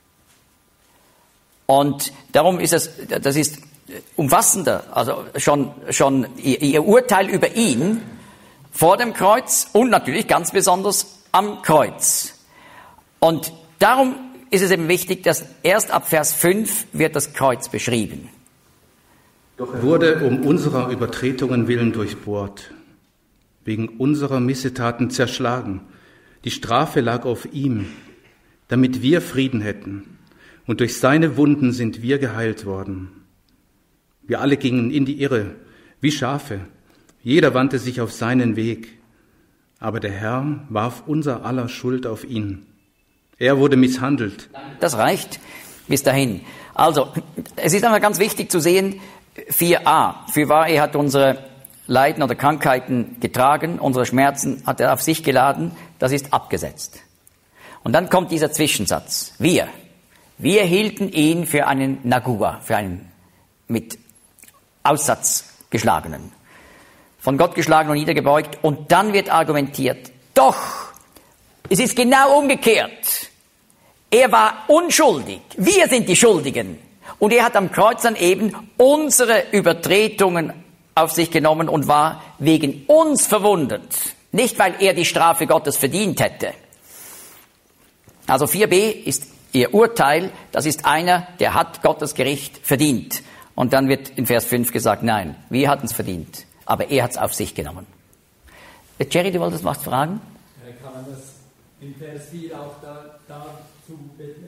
Und darum ist das ist umfassender, also schon ihr Urteil über ihn vor dem Kreuz und natürlich ganz besonders am Kreuz. Und darum ist es eben wichtig, dass erst ab Vers 5 wird das Kreuz beschrieben. Doch er wurde um unserer Übertretungen willen durchbohrt wegen unserer Missetaten zerschlagen. Die Strafe lag auf ihm, damit wir Frieden hätten. Und durch seine Wunden sind wir geheilt worden. Wir alle gingen in die Irre, wie Schafe. Jeder wandte sich auf seinen Weg. Aber der Herr warf unser aller Schuld auf ihn. Er wurde misshandelt. Das reicht bis dahin. Also, es ist einmal ganz wichtig zu sehen, 4a. Fürwahr, er hat unsere Leiden oder Krankheiten getragen, unsere Schmerzen hat er auf sich geladen, das ist abgesetzt. Und dann kommt dieser Zwischensatz. Wir hielten ihn für einen Nagua, für einen mit Aussatz geschlagenen, von Gott geschlagen und niedergebeugt. Und dann wird argumentiert, doch, es ist genau umgekehrt. Er war unschuldig, wir sind die Schuldigen. Und er hat am Kreuz dann eben unsere Übertretungen auf sich genommen und war wegen uns verwundet. Nicht, weil er die Strafe Gottes verdient hätte. Also 4b ist ihr Urteil, das ist einer, der hat Gottes Gericht verdient. Und dann wird in Vers 5 gesagt, nein, wir hatten es verdient, aber er hat es auf sich genommen. Jerry, du wolltest was fragen? Kann man das in Vers 4 auch dazu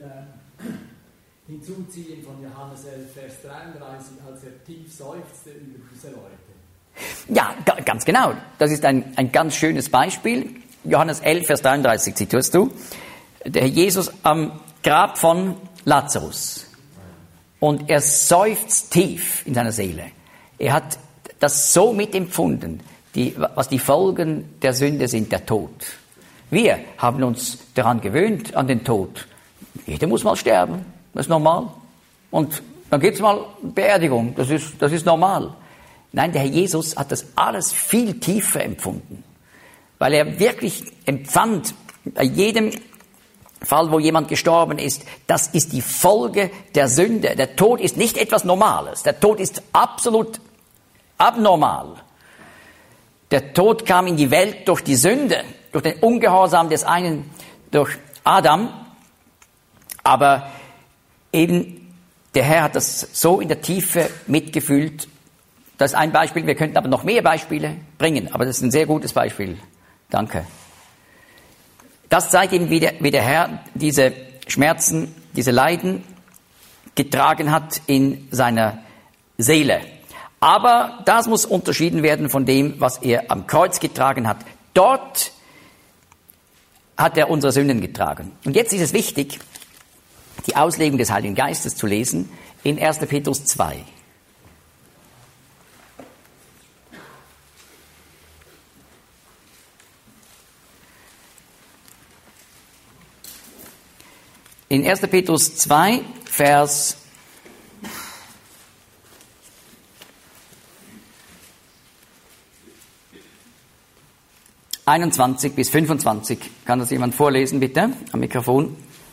hinzuziehen von Johannes 11, Vers 33, als er tief seufzte über diese Leute? Ja, ganz genau. Das ist ein ganz schönes Beispiel. Johannes 11, Vers 33, zitierst du. Der Herr Jesus am Grab von Lazarus. Und er seufzt tief in seiner Seele. Er hat das so mitempfunden, was die Folgen der Sünde sind, der Tod. Wir haben uns daran gewöhnt, an den Tod. Jeder muss mal sterben, das ist normal. Und dann gibt's mal Beerdigung, das ist normal. Nein, der Herr Jesus hat das alles viel tiefer empfunden. Weil er wirklich empfand, bei jedem Fall, wo jemand gestorben ist, das ist die Folge der Sünde. Der Tod ist nicht etwas Normales. Der Tod ist absolut abnormal. Der Tod kam in die Welt durch die Sünde, durch den Ungehorsam des einen, durch Adam. Aber eben der Herr hat das so in der Tiefe mitgefühlt. Das ist ein Beispiel. Wir könnten aber noch mehr Beispiele bringen. Aber das ist ein sehr gutes Beispiel. Danke. Das zeigt eben, wie der Herr diese Schmerzen, diese Leiden getragen hat in seiner Seele. Aber das muss unterschieden werden von dem, was er am Kreuz getragen hat. Dort hat er unsere Sünden getragen. Und jetzt ist es wichtig, die Auslegung des Heiligen Geistes zu lesen in 1. Petrus 2. In 1. Petrus 2, Vers 21 bis 25. Kann das jemand vorlesen, bitte, am Mikrofon?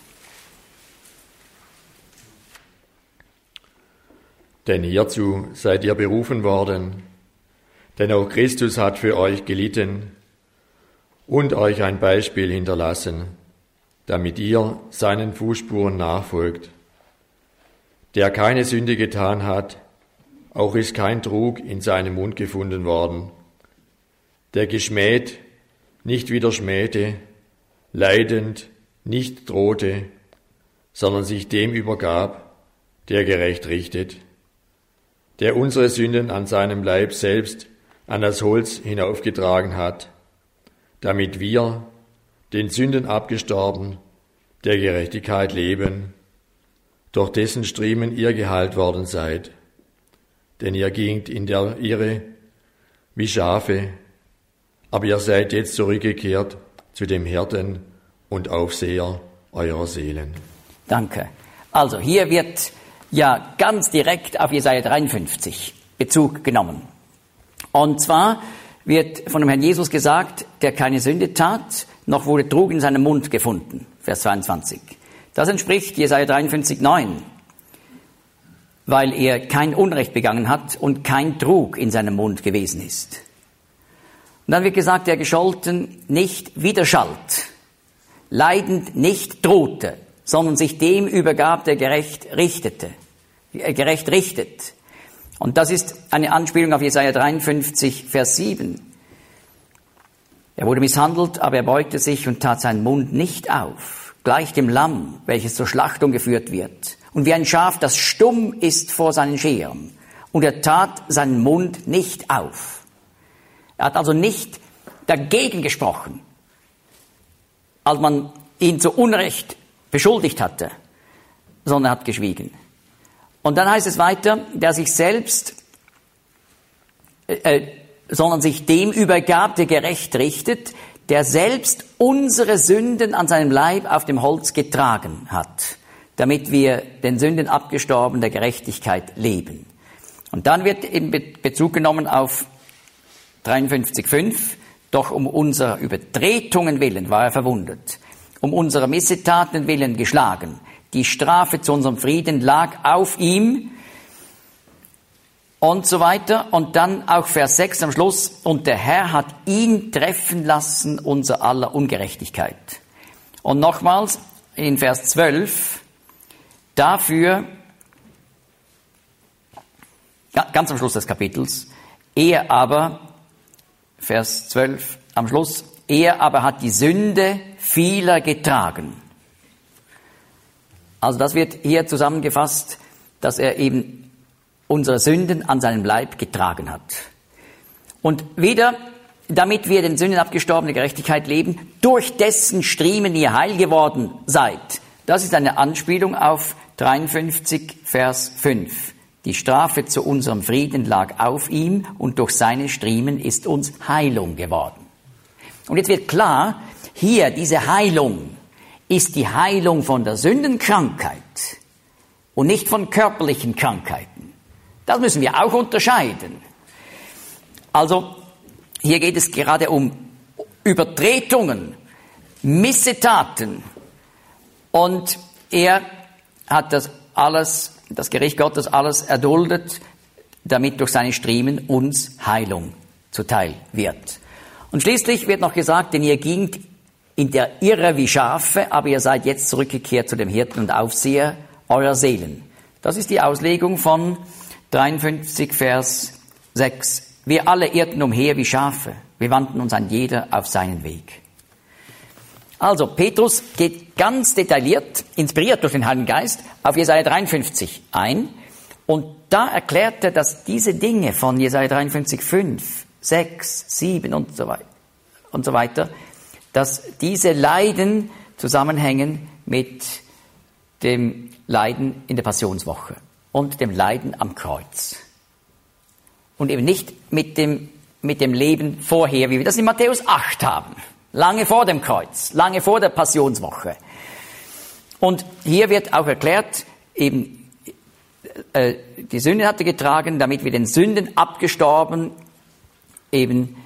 Denn hierzu seid ihr berufen worden, denn auch Christus hat für euch gelitten und euch ein Beispiel hinterlassen, damit ihr seinen Fußspuren nachfolgt. Der keine Sünde getan hat, auch ist kein Trug in seinem Mund gefunden worden. Der geschmäht, nicht wieder schmähte, leidend, nicht drohte, sondern sich dem übergab, der gerecht richtet, der unsere Sünden an seinem Leib selbst an das Holz hinaufgetragen hat, damit wir, den Sünden abgestorben, der Gerechtigkeit leben, durch dessen Striemen ihr geheilt worden seid. Denn ihr gingt in der Irre wie Schafe, aber ihr seid jetzt zurückgekehrt zu dem Hirten und Aufseher eurer Seelen. Danke. Also hier wird ja ganz direkt auf Jesaja 53 Bezug genommen. Und zwar wird von dem Herrn Jesus gesagt, der keine Sünde tat, noch wurde Trug in seinem Mund gefunden. Vers 22. Das entspricht Jesaja 53,9, weil er kein Unrecht begangen hat und kein Trug in seinem Mund gewesen ist. Und dann wird gesagt, der gescholten nicht widerschallt, leidend nicht drohte, sondern sich dem übergab, der gerecht richtet. Und das ist eine Anspielung auf Jesaja 53, Vers 7. Er wurde misshandelt, aber er beugte sich und tat seinen Mund nicht auf, gleich dem Lamm, welches zur Schlachtung geführt wird, und wie ein Schaf, das stumm ist vor seinen Scheren. Und er tat seinen Mund nicht auf. Er hat also nicht dagegen gesprochen, als man ihn zu Unrecht beschuldigt hatte, sondern er hat geschwiegen. Und dann heißt es weiter, der sich selbst, sondern sich dem übergab, der gerecht richtet, der selbst unsere Sünden an seinem Leib auf dem Holz getragen hat, damit wir den Sünden abgestorben der Gerechtigkeit leben. Und dann wird in Bezug genommen auf 53,5, doch um unserer Übertretungen willen war er verwundet, um unserer Missetaten willen geschlagen. Die Strafe zu unserem Frieden lag auf ihm und so weiter. Und dann auch Vers 6 am Schluss, und der Herr hat ihn treffen lassen, unser aller Ungerechtigkeit. Und nochmals in Vers 12, dafür, ganz am Schluss des Kapitels, er aber, Vers 12 am Schluss, er aber hat die Sünde vieler getragen. Also das wird hier zusammengefasst, dass er eben unsere Sünden an seinem Leib getragen hat. Und wieder, damit wir den Sünden abgestorbene Gerechtigkeit leben, durch dessen Striemen ihr heil geworden seid. Das ist eine Anspielung auf 53, Vers 5. Die Strafe zu unserem Frieden lag auf ihm und durch seine Striemen ist uns Heilung geworden. Und jetzt wird klar, hier diese Heilung ist die Heilung von der Sündenkrankheit und nicht von körperlichen Krankheiten. Das müssen wir auch unterscheiden. Also hier geht es gerade um Übertretungen, Missetaten, und er hat das alles, das Gericht Gottes alles erduldet, damit durch seine Striemen uns Heilung zuteil wird. Und schließlich wird noch gesagt, denn ihr gingt in der Irre wie Schafe, aber ihr seid jetzt zurückgekehrt zu dem Hirten und Aufseher eurer Seelen. Das ist die Auslegung von 53, Vers 6. Wir alle irrten umher wie Schafe, wir wandten uns ein jeder auf seinen Weg. Also, Petrus geht ganz detailliert, inspiriert durch den Heiligen Geist, auf Jesaja 53 ein. Und da erklärt er, dass diese Dinge von Jesaja 53, 5, 6, 7 und so weiter, dass diese Leiden zusammenhängen mit dem Leiden in der Passionswoche und dem Leiden am Kreuz. Und eben nicht mit dem Leben vorher, wie wir das in Matthäus 8 haben. Lange vor dem Kreuz, lange vor der Passionswoche. Und hier wird auch erklärt, eben die Sünde hat er getragen, damit wir den Sünden abgestorben, eben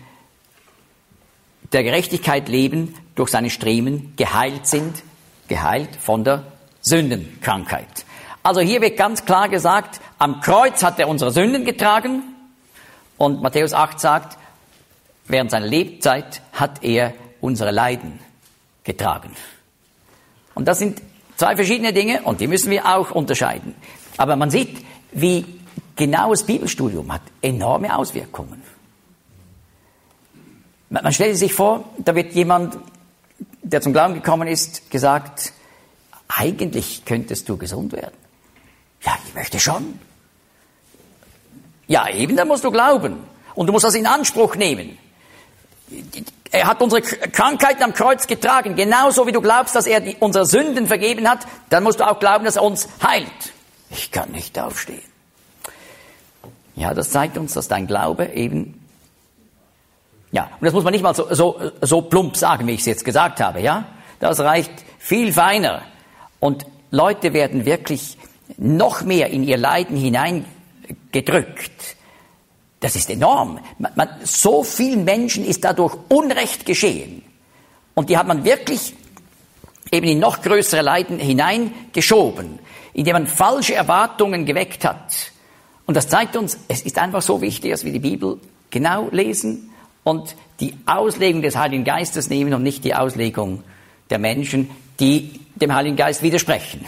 der Gerechtigkeit leben, durch seine Striemen geheilt sind, geheilt von der Sündenkrankheit. Also hier wird ganz klar gesagt, am Kreuz hat er unsere Sünden getragen, und Matthäus 8 sagt, während seiner Lebzeit hat er unsere Leiden getragen. Und das sind zwei verschiedene Dinge, und die müssen wir auch unterscheiden. Aber man sieht, wie genaues Bibelstudium hat enorme Auswirkungen. Man stellt sich vor, da wird jemand, der zum Glauben gekommen ist, gesagt, eigentlich könntest du gesund werden. Ja, ich möchte schon. Ja, eben, dann musst du glauben. Und du musst das in Anspruch nehmen. Er hat unsere Krankheiten am Kreuz getragen. Genauso wie du glaubst, dass er unsere Sünden vergeben hat, dann musst du auch glauben, dass er uns heilt. Ich kann nicht aufstehen. Ja, das zeigt uns, dass dein Glaube eben, ja, und das muss man nicht mal so plump sagen, wie ich es jetzt gesagt habe, ja. Das reicht viel feiner. Und Leute werden wirklich noch mehr in ihr Leiden hineingedrückt. Das ist enorm. So vielen Menschen ist dadurch Unrecht geschehen. Und die hat man wirklich eben in noch größere Leiden hineingeschoben, indem man falsche Erwartungen geweckt hat. Und das zeigt uns, es ist einfach so wichtig, dass wir die Bibel genau lesen und die Auslegung des Heiligen Geistes nehmen und nicht die Auslegung der Menschen, die dem Heiligen Geist widersprechen.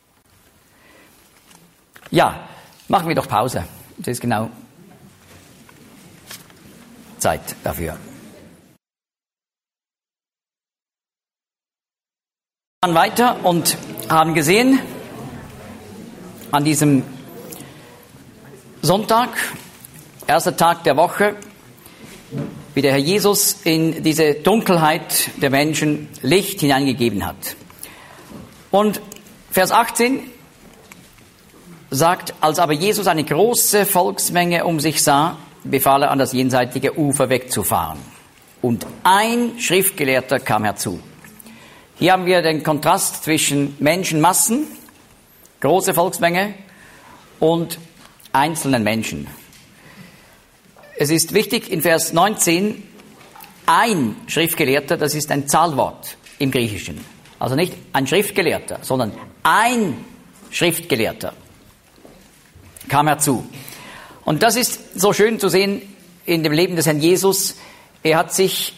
Ja, machen wir doch Pause. Das ist genau Zeit dafür. Wir waren weiter und haben gesehen, an diesem Sonntag, erster Tag der Woche, wie der Herr Jesus in diese Dunkelheit der Menschen Licht hineingegeben hat. Und Vers 18 sagt, als aber Jesus eine große Volksmenge um sich sah, befahl er, an das jenseitige Ufer wegzufahren. Und ein Schriftgelehrter kam herzu. Hier haben wir den Kontrast zwischen Menschenmassen, große Volksmenge, und einzelnen Menschen. Es ist wichtig, in Vers 19, ein Schriftgelehrter, das ist ein Zahlwort im Griechischen. Also nicht ein Schriftgelehrter, sondern ein Schriftgelehrter kam herzu. Und das ist so schön zu sehen in dem Leben des Herrn Jesus. Er hat sich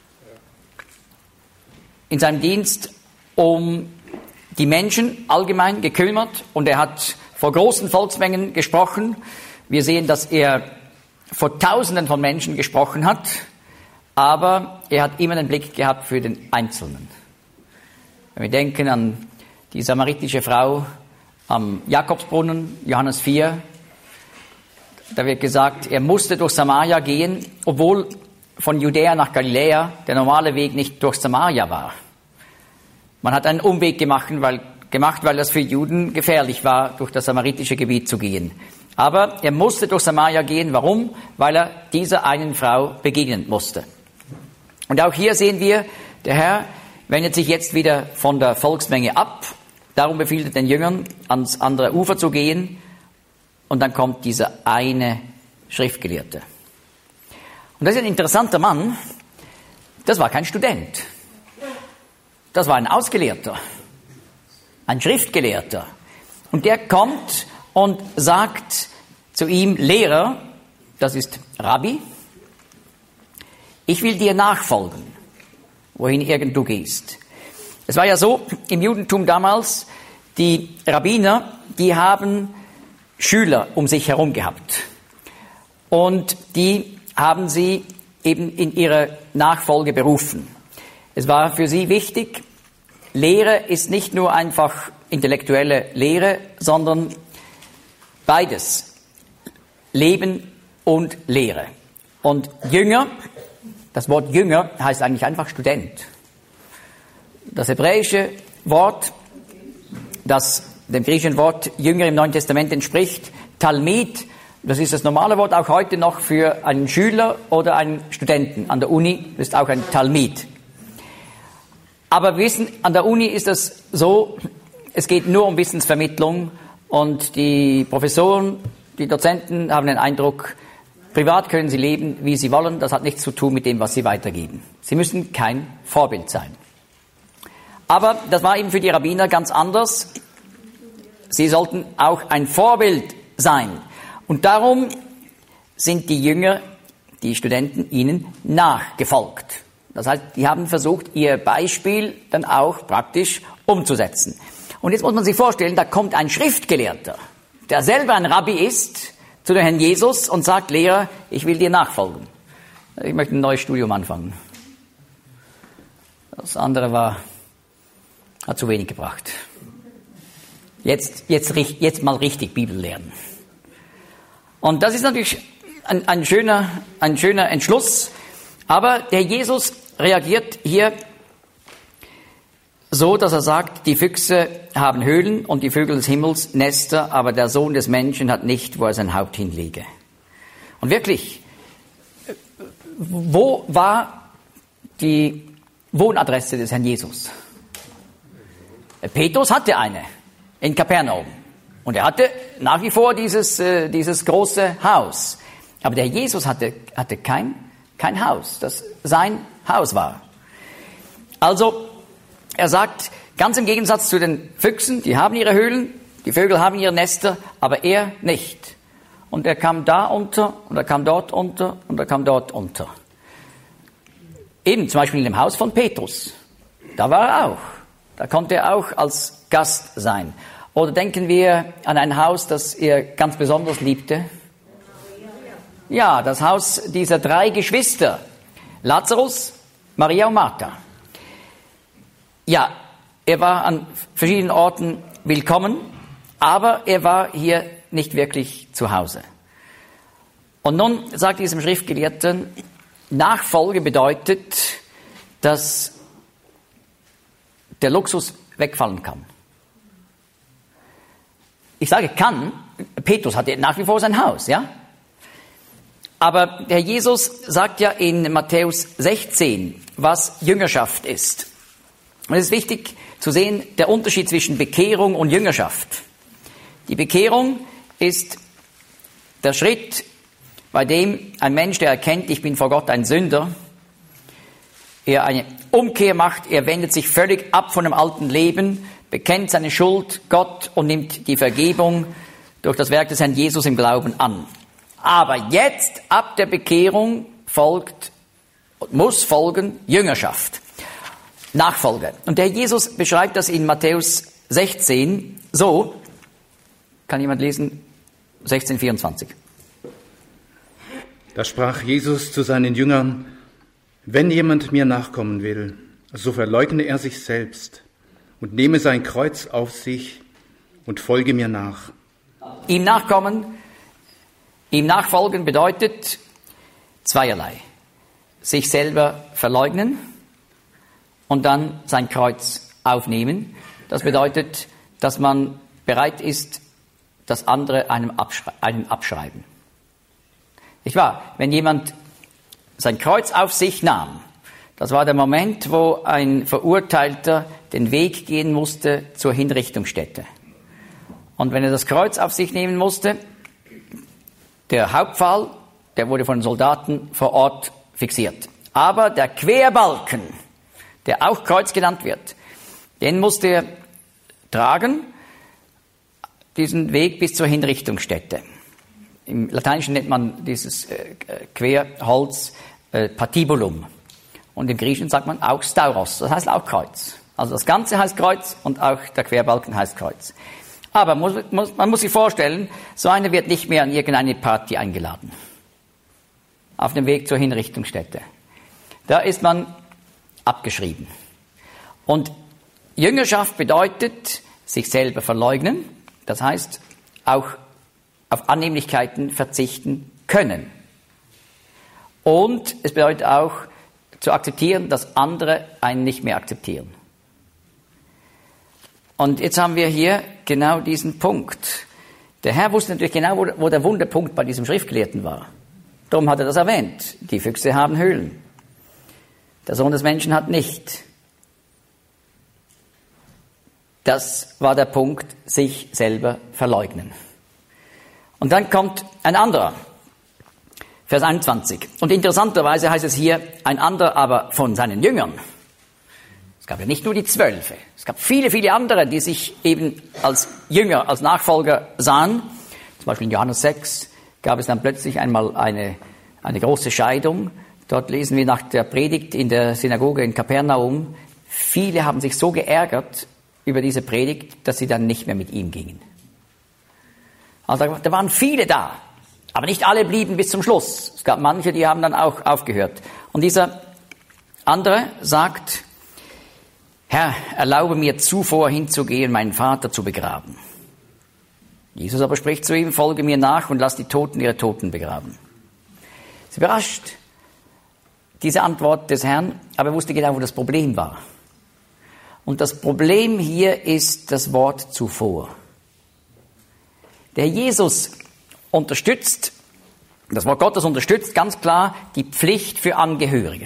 in seinem Dienst um die Menschen allgemein gekümmert und er hat vor großen Volksmengen gesprochen. Wir sehen, dass er vor Tausenden von Menschen gesprochen hat, aber er hat immer den Blick gehabt für den Einzelnen. Wenn wir denken an die samaritische Frau am Jakobsbrunnen, Johannes 4, da wird gesagt, er musste durch Samaria gehen, obwohl von Judäa nach Galiläa der normale Weg nicht durch Samaria war. Man hat einen Umweg gemacht, weil das für Juden gefährlich war, durch das samaritische Gebiet zu gehen. Aber er musste durch Samaria gehen. Warum? Weil er dieser einen Frau begegnen musste. Und auch hier sehen wir, der Herr wendet sich jetzt wieder von der Volksmenge ab. Darum befiehlt er den Jüngern, ans andere Ufer zu gehen. Und dann kommt dieser eine Schriftgelehrte. Und das ist ein interessanter Mann. Das war kein Student. Das war ein Ausgelehrter. Ein Schriftgelehrter. Und der kommt und sagt zu ihm, Lehrer, das ist Rabbi, ich will dir nachfolgen, wohin irgend du gehst. Es war ja so, im Judentum damals, die Rabbiner, die haben Schüler um sich herum gehabt. Und die haben sie eben in ihre Nachfolge berufen. Es war für sie wichtig, Lehre ist nicht nur einfach intellektuelle Lehre, sondern beides. Leben und Lehre. Und Jünger, das Wort Jünger heißt eigentlich einfach Student. Das hebräische Wort, das dem griechischen Wort Jünger im Neuen Testament entspricht, Talmid, das ist das normale Wort auch heute noch für einen Schüler oder einen Studenten. An der Uni ist auch ein Talmid. Aber wir wissen, an der Uni ist das so, es geht nur um Wissensvermittlung und die Professoren, die Dozenten haben den Eindruck, privat können sie leben, wie sie wollen, das hat nichts zu tun mit dem, was sie weitergeben. Sie müssen kein Vorbild sein. Aber das war eben für die Rabbiner ganz anders. Sie sollten auch ein Vorbild sein. Und darum sind die Jünger, die Studenten, ihnen nachgefolgt. Das heißt, die haben versucht, ihr Beispiel dann auch praktisch umzusetzen. Und jetzt muss man sich vorstellen, da kommt ein Schriftgelehrter, der selber ein Rabbi ist, zu dem Herrn Jesus und sagt, Lehrer, ich will dir nachfolgen. Ich möchte ein neues Studium anfangen. Das andere hat zu wenig gebracht. Jetzt mal richtig Bibel lernen. Und das ist natürlich ein schöner Entschluss. Aber der Jesus reagiert hier so, dass er sagt, die Füchse haben Höhlen und die Vögel des Himmels Nester, aber der Sohn des Menschen hat nicht, wo er sein Haupt hinlege. Und wirklich, wo war die Wohnadresse des Herrn Jesus? Petrus hatte eine in Kapernaum. Und er hatte nach wie vor dieses große Haus. Aber der Jesus hatte kein Haus, das sein Haus war. Also, er sagt, ganz im Gegensatz zu den Füchsen, die haben ihre Höhlen, die Vögel haben ihre Nester, aber er nicht. Und er kam da unter, und er kam dort unter, und er kam dort unter. Eben zum Beispiel in dem Haus von Petrus. Da war er auch. Da konnte er auch als Gast sein. Oder denken wir an ein Haus, das er ganz besonders liebte. Ja, das Haus dieser 3 Geschwister. Lazarus, Maria und Martha. Ja, Er war an verschiedenen Orten willkommen, aber er war hier nicht wirklich zu Hause. Und nun sagt diesem Schriftgelehrten, Nachfolge bedeutet, dass der Luxus wegfallen kann. Ich sage kann, Petrus hatte nach wie vor sein Haus, ja? Aber der Jesus sagt ja in Matthäus 16, was Jüngerschaft ist. Und es ist wichtig zu sehen, der Unterschied zwischen Bekehrung und Jüngerschaft. Die Bekehrung ist der Schritt, bei dem ein Mensch, der erkennt, ich bin vor Gott ein Sünder, er eine Umkehr macht, er wendet sich völlig ab von dem alten Leben, bekennt seine Schuld Gott und nimmt die Vergebung durch das Werk des Herrn Jesus im Glauben an. Aber jetzt, ab der Bekehrung, muss folgen Jüngerschaft, Nachfolge. Und der Jesus beschreibt das in Matthäus 16 so, kann jemand lesen, 16,24. Da sprach Jesus zu seinen Jüngern, wenn jemand mir nachkommen will, so verleugne er sich selbst und nehme sein Kreuz auf sich und folge mir nach. Ihm nachkommen, ihm nachfolgen bedeutet zweierlei. Sich selber verleugnen und dann sein Kreuz aufnehmen. Das bedeutet, dass man bereit ist, dass andere einem abschreiben. Nicht wahr? Wenn jemand sein Kreuz auf sich nahm, das war der Moment, wo ein Verurteilter den Weg gehen musste zur Hinrichtungsstätte. Und wenn er das Kreuz auf sich nehmen musste, der Hauptpfahl, der wurde von den Soldaten vor Ort fixiert. Aber der Querbalken, der auch Kreuz genannt wird, den musste er tragen, diesen Weg bis zur Hinrichtungsstätte. Im Lateinischen nennt man dieses Querholz Patibulum. Und im Griechischen sagt man auch Stauros, das heißt auch Kreuz. Also das Ganze heißt Kreuz und auch der Querbalken heißt Kreuz. Aber man muss sich vorstellen, so einer wird nicht mehr an irgendeine Party eingeladen. Auf dem Weg zur Hinrichtungsstätte. Da ist man abgeschrieben. Und Jüngerschaft bedeutet, sich selber verleugnen. Das heißt, auch auf Annehmlichkeiten verzichten können. Und es bedeutet auch, zu akzeptieren, dass andere einen nicht mehr akzeptieren. Und jetzt haben wir hier genau diesen Punkt. Der Herr wusste natürlich genau, wo der Wunderpunkt bei diesem Schriftgelehrten war. Darum hat er das erwähnt. Die Füchse haben Höhlen. Der Sohn des Menschen hat nicht. Das war der Punkt, sich selber verleugnen. Und dann kommt ein anderer. Vers 21. Und interessanterweise heißt es hier, ein anderer aber von seinen Jüngern. Es gab ja nicht nur die 12. Es gab viele, viele andere, die sich eben als Jünger, als Nachfolger sahen. Zum Beispiel in Johannes 6 gab es dann plötzlich einmal eine große Scheidung. Dort lesen wir nach der Predigt in der Synagoge in Kapernaum. Viele haben sich so geärgert über diese Predigt, dass sie dann nicht mehr mit ihm gingen. Also da waren viele da. Aber nicht alle blieben bis zum Schluss. Es gab manche, die haben dann auch aufgehört. Und dieser andere sagt, Herr, erlaube mir zuvor hinzugehen, meinen Vater zu begraben. Jesus aber spricht zu ihm, folge mir nach und lass die Toten ihre Toten begraben. Es überrascht diese Antwort des Herrn, aber er wusste genau, wo das Problem war. Und das Problem hier ist das Wort zuvor. Der Jesus unterstützt, das Wort Gottes unterstützt ganz klar die Pflicht für Angehörige.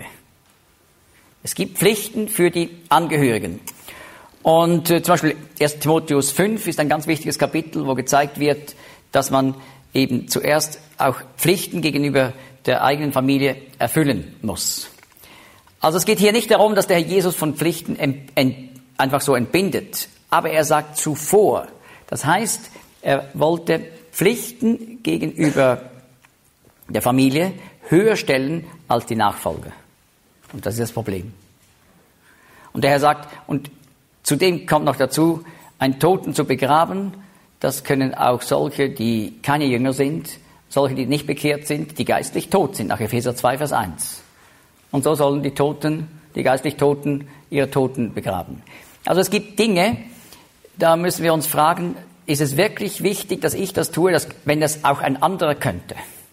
Es gibt Pflichten für die Angehörigen. Und zum Beispiel 1. Timotheus 5 ist ein ganz wichtiges Kapitel, wo gezeigt wird, dass man eben zuerst auch Pflichten gegenüber der eigenen Familie erfüllen muss. Also es geht hier nicht darum, dass der Herr Jesus von Pflichten einfach so entbindet, aber er sagt zuvor. Das heißt, er wollte Pflichten gegenüber der Familie höher stellen als die Nachfolge. Und das ist das Problem. Und der Herr sagt, und zudem kommt noch dazu, einen Toten zu begraben, das können auch solche, die keine Jünger sind, solche, die nicht bekehrt sind, die geistlich tot sind, nach Epheser 2, Vers 1. Und so sollen die Toten, die geistlich Toten, ihre Toten begraben. Also es gibt Dinge, da müssen wir uns fragen, ist es wirklich wichtig, dass ich das tue, wenn das auch ein anderer könnte?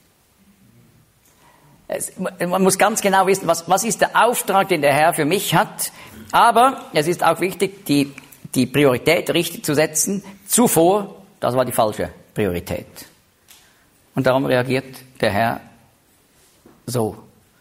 Man muss ganz genau wissen, was ist der Auftrag, den der Herr für mich hat. Aber es ist auch wichtig, die Priorität richtig zu setzen. Zuvor, das war die falsche Priorität. Und darum reagiert der Herr so.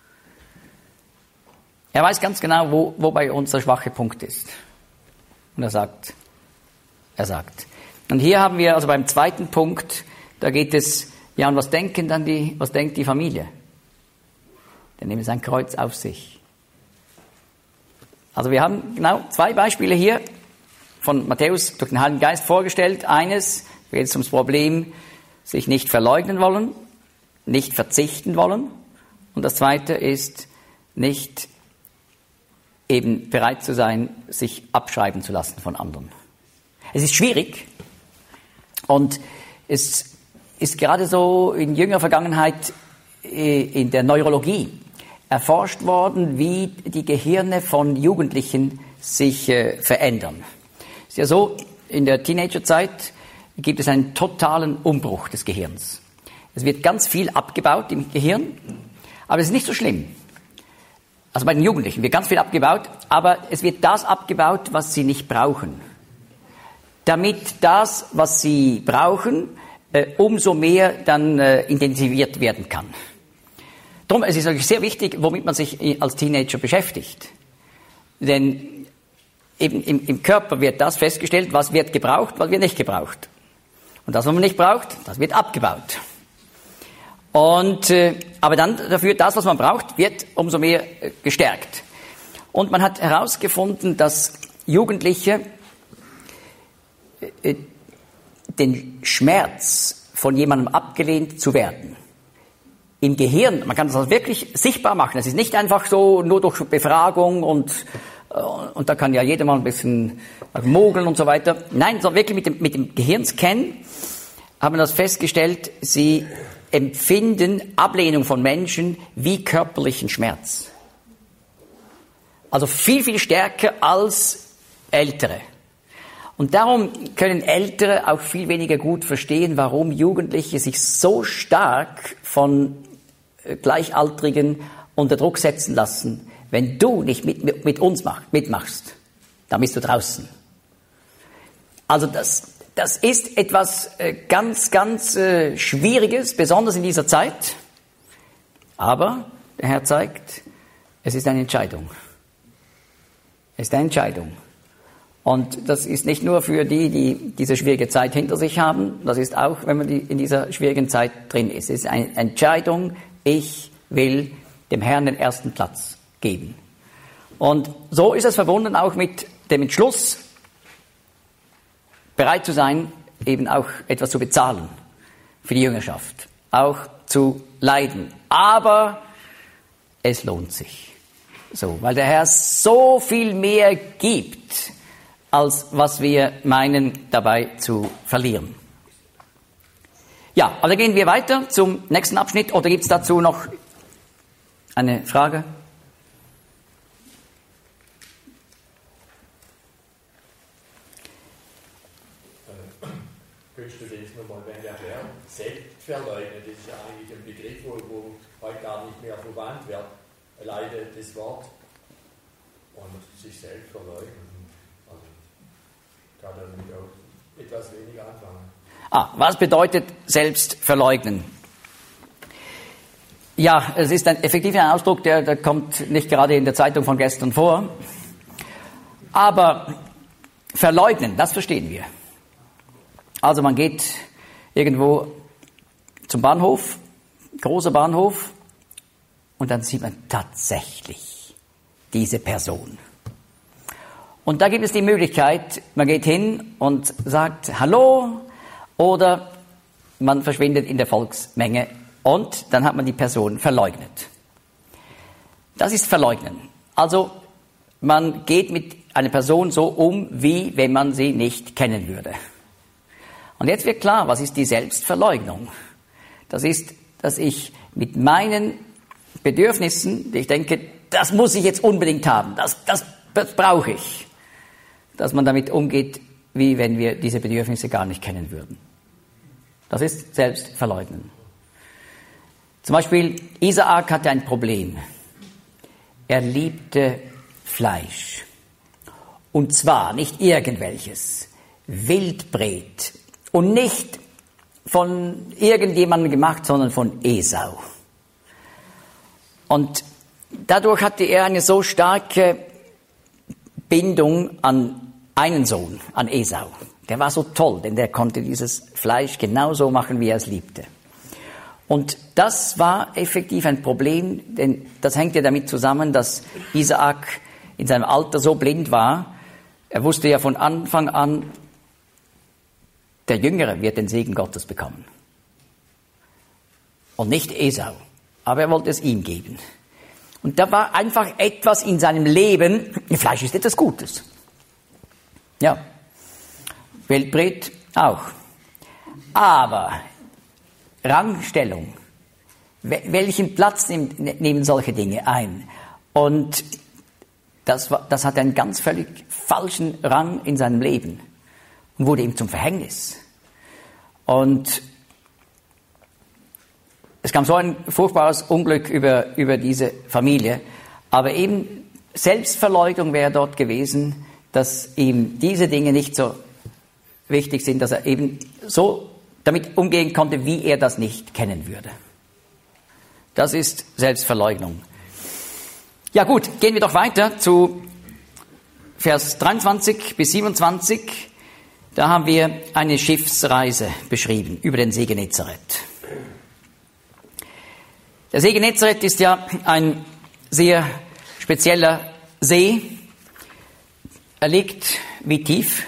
Er weiß ganz genau, wo bei uns der schwache Punkt ist. Und er sagt. Und hier haben wir also beim zweiten Punkt, da geht es, ja, und was denkt die Familie? Der nimmt sein Kreuz auf sich. Also wir haben genau 2 Beispiele hier von Matthäus durch den Heiligen Geist vorgestellt. Eines geht es ums Problem, sich nicht verleugnen wollen, nicht verzichten wollen. Und das zweite ist, nicht eben bereit zu sein, sich abschreiben zu lassen von anderen. Es ist schwierig und es ist gerade so in jüngerer Vergangenheit in der Neurologie erforscht worden, wie die Gehirne von Jugendlichen sich verändern. Es ist ja so, in der Teenagerzeit gibt es einen totalen Umbruch des Gehirns. Es wird ganz viel abgebaut im Gehirn, aber es ist nicht so schlimm. Also bei den Jugendlichen wird ganz viel abgebaut, aber es wird das abgebaut, was sie nicht brauchen. Damit das, was sie brauchen, umso mehr dann intensiviert werden kann. Darum es ist es sehr wichtig, womit man sich als Teenager beschäftigt. Denn eben im Körper wird das festgestellt, was wird gebraucht, was wird nicht gebraucht. Und das, was man nicht braucht, das wird abgebaut. Und aber dann dafür, das, was man braucht, wird umso mehr gestärkt. Und man hat herausgefunden, dass Jugendliche den Schmerz von jemandem abgelehnt zu werden im Gehirn, man kann das also wirklich sichtbar machen. Es ist nicht einfach so nur durch Befragung und da kann ja jeder mal ein bisschen mogeln und so weiter. Nein, sondern wirklich mit dem Gehirnscan haben wir das festgestellt, sie empfinden Ablehnung von Menschen wie körperlichen Schmerz. Also viel, viel stärker als Ältere. Und darum können Ältere auch viel weniger gut verstehen, warum Jugendliche sich so stark von Gleichaltrigen unter Druck setzen lassen. Wenn du nicht mit uns mitmachst, dann bist du draußen. Also das ist etwas ganz, ganz Schwieriges, besonders in dieser Zeit. Aber der Herr zeigt, es ist eine Entscheidung. Es ist eine Entscheidung. Und das ist nicht nur für die diese schwierige Zeit hinter sich haben, das ist auch, wenn man in dieser schwierigen Zeit drin ist. Es ist eine Entscheidung, ich will dem Herrn den ersten Platz geben. Und so ist es verbunden auch mit dem Entschluss, bereit zu sein, eben auch etwas zu bezahlen für die Jüngerschaft, auch zu leiden. Aber es lohnt sich. So, weil der Herr so viel mehr gibt, als was wir meinen, dabei zu verlieren. Ja, also gehen wir weiter zum nächsten Abschnitt. Oder gibt es dazu noch eine Frage? Könntest du das nochmal erklären? Selbstverleugnen, das ist ja eigentlich ein Begriff, wo heute gar nicht mehr verwandt wird. Leider das Wort und sich selbst verleugnen. Also kann damit auch etwas weniger anfangen. Was bedeutet selbst verleugnen? Ja, es ist effektiv ein Ausdruck, der kommt nicht gerade in der Zeitung von gestern vor. Aber verleugnen, das verstehen wir. Also man geht irgendwo zum Bahnhof, großer Bahnhof, und dann sieht man tatsächlich diese Person. Und da gibt es die Möglichkeit, man geht hin und sagt Hallo, oder man verschwindet in der Volksmenge und dann hat man die Person verleugnet. Das ist Verleugnen. Also man geht mit einer Person so um, wie wenn man sie nicht kennen würde. Und jetzt wird klar, was ist die Selbstverleugnung? Das ist, dass ich mit meinen Bedürfnissen, ich denke, das muss ich jetzt unbedingt haben, das brauche ich. dass man damit umgeht, wie wenn wir diese Bedürfnisse gar nicht kennen würden. Das ist Selbstverleugnen. Zum Beispiel, Isaak hatte ein Problem. Er liebte Fleisch. Und zwar nicht irgendwelches, Wildbret. Und nicht von irgendjemandem gemacht, sondern von Esau. Und dadurch hatte er eine so starke Bindung an einen Sohn, an Esau. Der war so toll, denn der konnte dieses Fleisch genauso machen, wie er es liebte. Und das war effektiv ein Problem, denn das hängt ja damit zusammen, dass Isaak in seinem Alter so blind war. Er wusste ja von Anfang an, der Jüngere wird den Segen Gottes bekommen. Und nicht Esau. Aber er wollte es ihm geben. Und da war einfach etwas in seinem Leben, Fleisch ist etwas Gutes. Ja. Wildbret auch. Aber Rangstellung, welchen Platz nehmen solche Dinge ein? Und das hat einen ganz völlig falschen Rang in seinem Leben und wurde ihm zum Verhängnis. Und es kam so ein furchtbares Unglück über diese Familie, aber eben Selbstverleugnung wäre dort gewesen, dass ihm diese Dinge nicht so wichtig sind, dass er eben so damit umgehen konnte, wie er das nicht kennen würde. Das ist Selbstverleugnung. Ja gut, gehen wir doch weiter zu Vers 23 bis 27. Da haben wir eine Schiffsreise beschrieben über den See Genezareth. Der See Genezareth ist ja ein sehr spezieller See. Er liegt wie tief?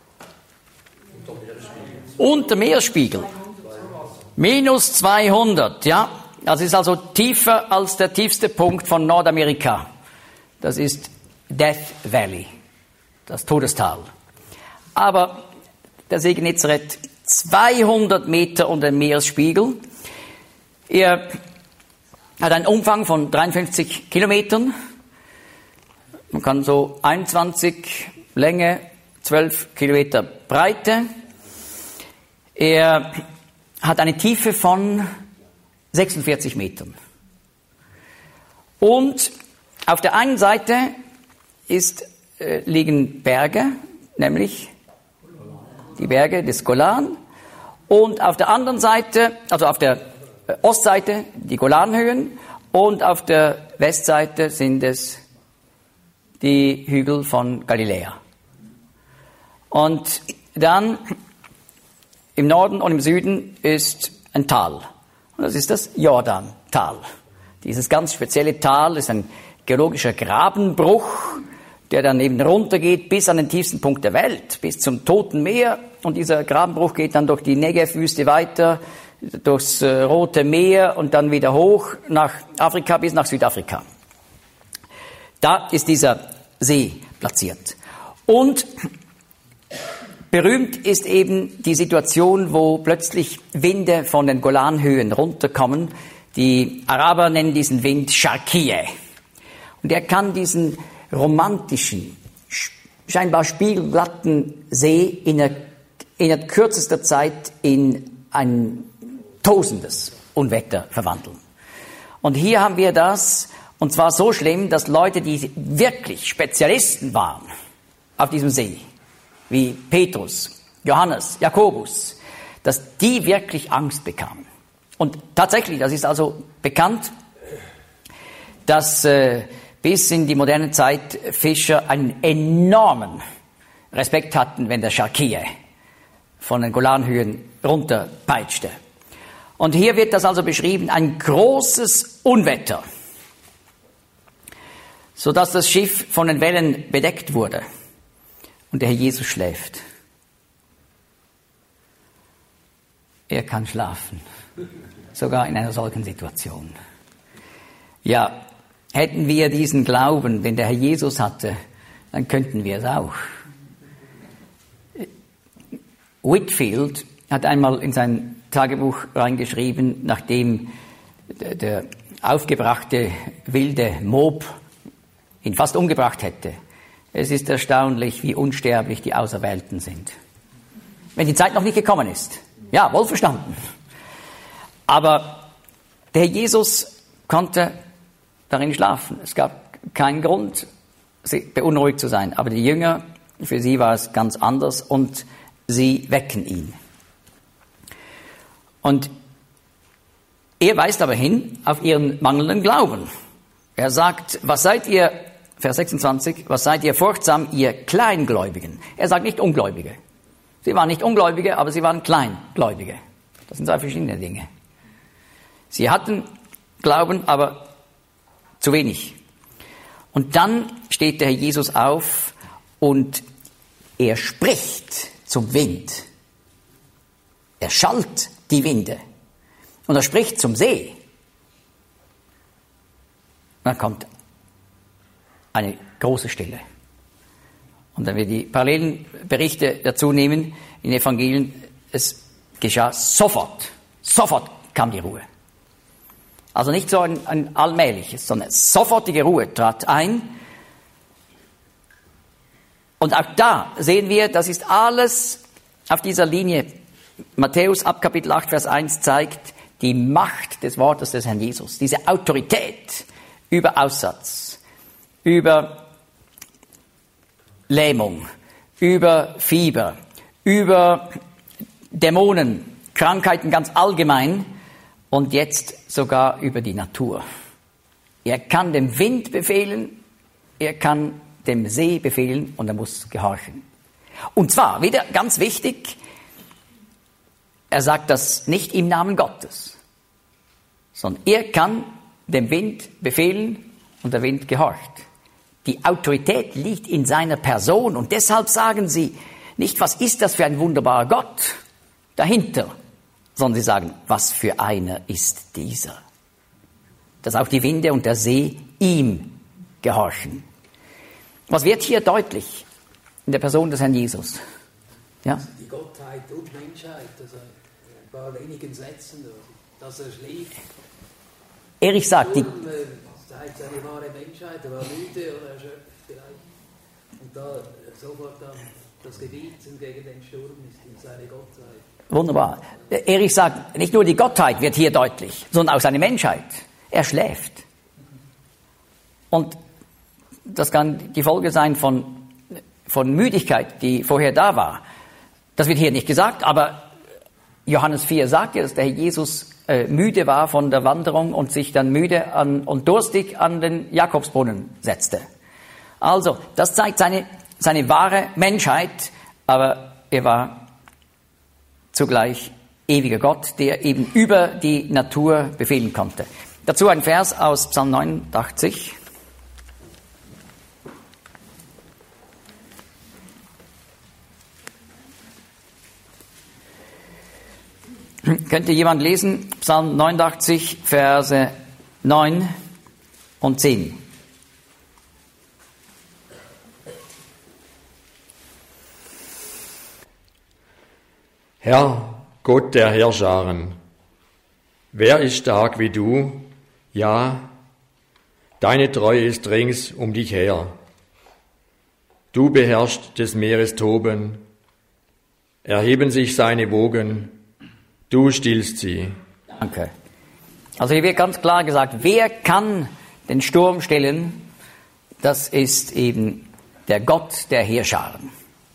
Unter Meeresspiegel. Minus 200, ja. Das ist also tiefer als der tiefste Punkt von Nordamerika. Das ist Death Valley, das Todestal. Aber der See Genezareth 200 Meter unter dem Meeresspiegel. Er hat einen Umfang von 53 Kilometern. Man kann so 21 Länge, 12 Kilometer Breite. Er hat eine Tiefe von 46 Metern. Und auf der einen Seite liegen Berge, nämlich die Berge des Golan. Und auf der anderen Seite, also auf der Ostseite, die Golanhöhen. Und auf der Westseite sind es die Hügel von Galiläa. Und dann im Norden und im Süden ist ein Tal. Und das ist das Jordantal. Dieses ganz spezielle Tal ist ein geologischer Grabenbruch, der dann eben runtergeht bis an den tiefsten Punkt der Welt, bis zum Toten Meer. Und dieser Grabenbruch geht dann durch die Negev-Wüste weiter, durchs Rote Meer und dann wieder hoch nach Afrika bis nach Südafrika. Da ist dieser See platziert. Und berühmt ist eben die Situation, wo plötzlich Winde von den Golanhöhen runterkommen. Die Araber nennen diesen Wind Sharkiye. Und er kann diesen romantischen, scheinbar spiegelglatten See in kürzester Zeit in ein tosendes Unwetter verwandeln. Und hier haben wir das, und zwar so schlimm, dass Leute, die wirklich Spezialisten waren auf diesem See, wie Petrus, Johannes, Jakobus, dass die wirklich Angst bekamen. Und tatsächlich, das ist also bekannt, dass bis in die moderne Zeit Fischer einen enormen Respekt hatten, wenn der Sharkiye von den Golanhöhen runterpeitschte. Und hier wird das also beschrieben, ein großes Unwetter, sodass das Schiff von den Wellen bedeckt wurde. Und der Herr Jesus schläft. Er kann schlafen, sogar in einer solchen Situation. Ja, hätten wir diesen Glauben, den der Herr Jesus hatte, dann könnten wir es auch. Whitefield hat einmal in sein Tagebuch reingeschrieben, nachdem der aufgebrachte wilde Mob ihn fast umgebracht hätte. Es ist erstaunlich, wie unsterblich die Auserwählten sind. Wenn die Zeit noch nicht gekommen ist. Ja, wohlverstanden. Aber der Jesus konnte darin schlafen. Es gab keinen Grund, beunruhigt zu sein. Aber die Jünger, für sie war es ganz anders und sie wecken ihn. Und er weist aber hin auf ihren mangelnden Glauben. Er sagt, was seid ihr, Vers 26, was seid ihr furchtsam, ihr Kleingläubigen? Er sagt nicht Ungläubige. Sie waren nicht Ungläubige, aber sie waren Kleingläubige. Das sind zwei verschiedene Dinge. Sie hatten Glauben, aber zu wenig. Und dann steht der Herr Jesus auf und er spricht zum Wind. Er schallt die Winde. Und er spricht zum See. Und dann kommt eine große Stille. Und wenn wir die parallelen Berichte dazu nehmen, in den Evangelien, es geschah sofort. Sofort kam die Ruhe. Also nicht so ein allmähliches, sondern sofortige Ruhe trat ein. Und auch da sehen wir, das ist alles auf dieser Linie. Matthäus ab Kapitel 8, Vers 1 zeigt die Macht des Wortes des Herrn Jesus. Diese Autorität über Aussatz, über Lähmung, über Fieber, über Dämonen, Krankheiten ganz allgemein und jetzt sogar über die Natur. Er kann dem Wind befehlen, er kann dem See befehlen und er muss gehorchen. Und zwar, wieder ganz wichtig, er sagt das nicht im Namen Gottes, sondern er kann dem Wind befehlen und der Wind gehorcht. Die Autorität liegt in seiner Person und deshalb sagen sie nicht, was ist das für ein wunderbarer Gott dahinter, sondern sie sagen, was für einer ist dieser. Dass auch die Winde und der See ihm gehorchen. Was wird hier deutlich in der Person des Herrn Jesus? Ja? Die Gottheit und Menschheit, also ein paar wenigen Sätzen, dass er schläft. Erich sagt, die zeigt seine wahre Menschheit, er war müde oder erschöpft vielleicht. Und da sofort dann das Gebieten gegen den Sturm ist in seine Gottheit. Wunderbar. Erich sagt, nicht nur die Gottheit wird hier deutlich, sondern auch seine Menschheit. Er schläft. Und das kann die Folge sein von Müdigkeit, die vorher da war. Das wird hier nicht gesagt, aber Johannes 4 sagt ja, dass der Herr Jesus müde war von der Wanderung und sich dann müde und durstig an den Jakobsbrunnen setzte. Also, das zeigt seine wahre Menschheit, aber er war zugleich ewiger Gott, der eben über die Natur befehlen konnte. Dazu ein Vers aus Psalm 89. Könnte jemand lesen? Psalm 89, Verse 9 und 10. Herr, Gott der Heerscharen, wer ist stark wie du? Ja, deine Treue ist rings um dich her. Du beherrschst des Meeres Toben, erheben sich seine Wogen, du stillst sie. Danke. Also hier wird ganz klar gesagt, wer kann den Sturm stillen? Das ist eben der Gott der Heerscharen.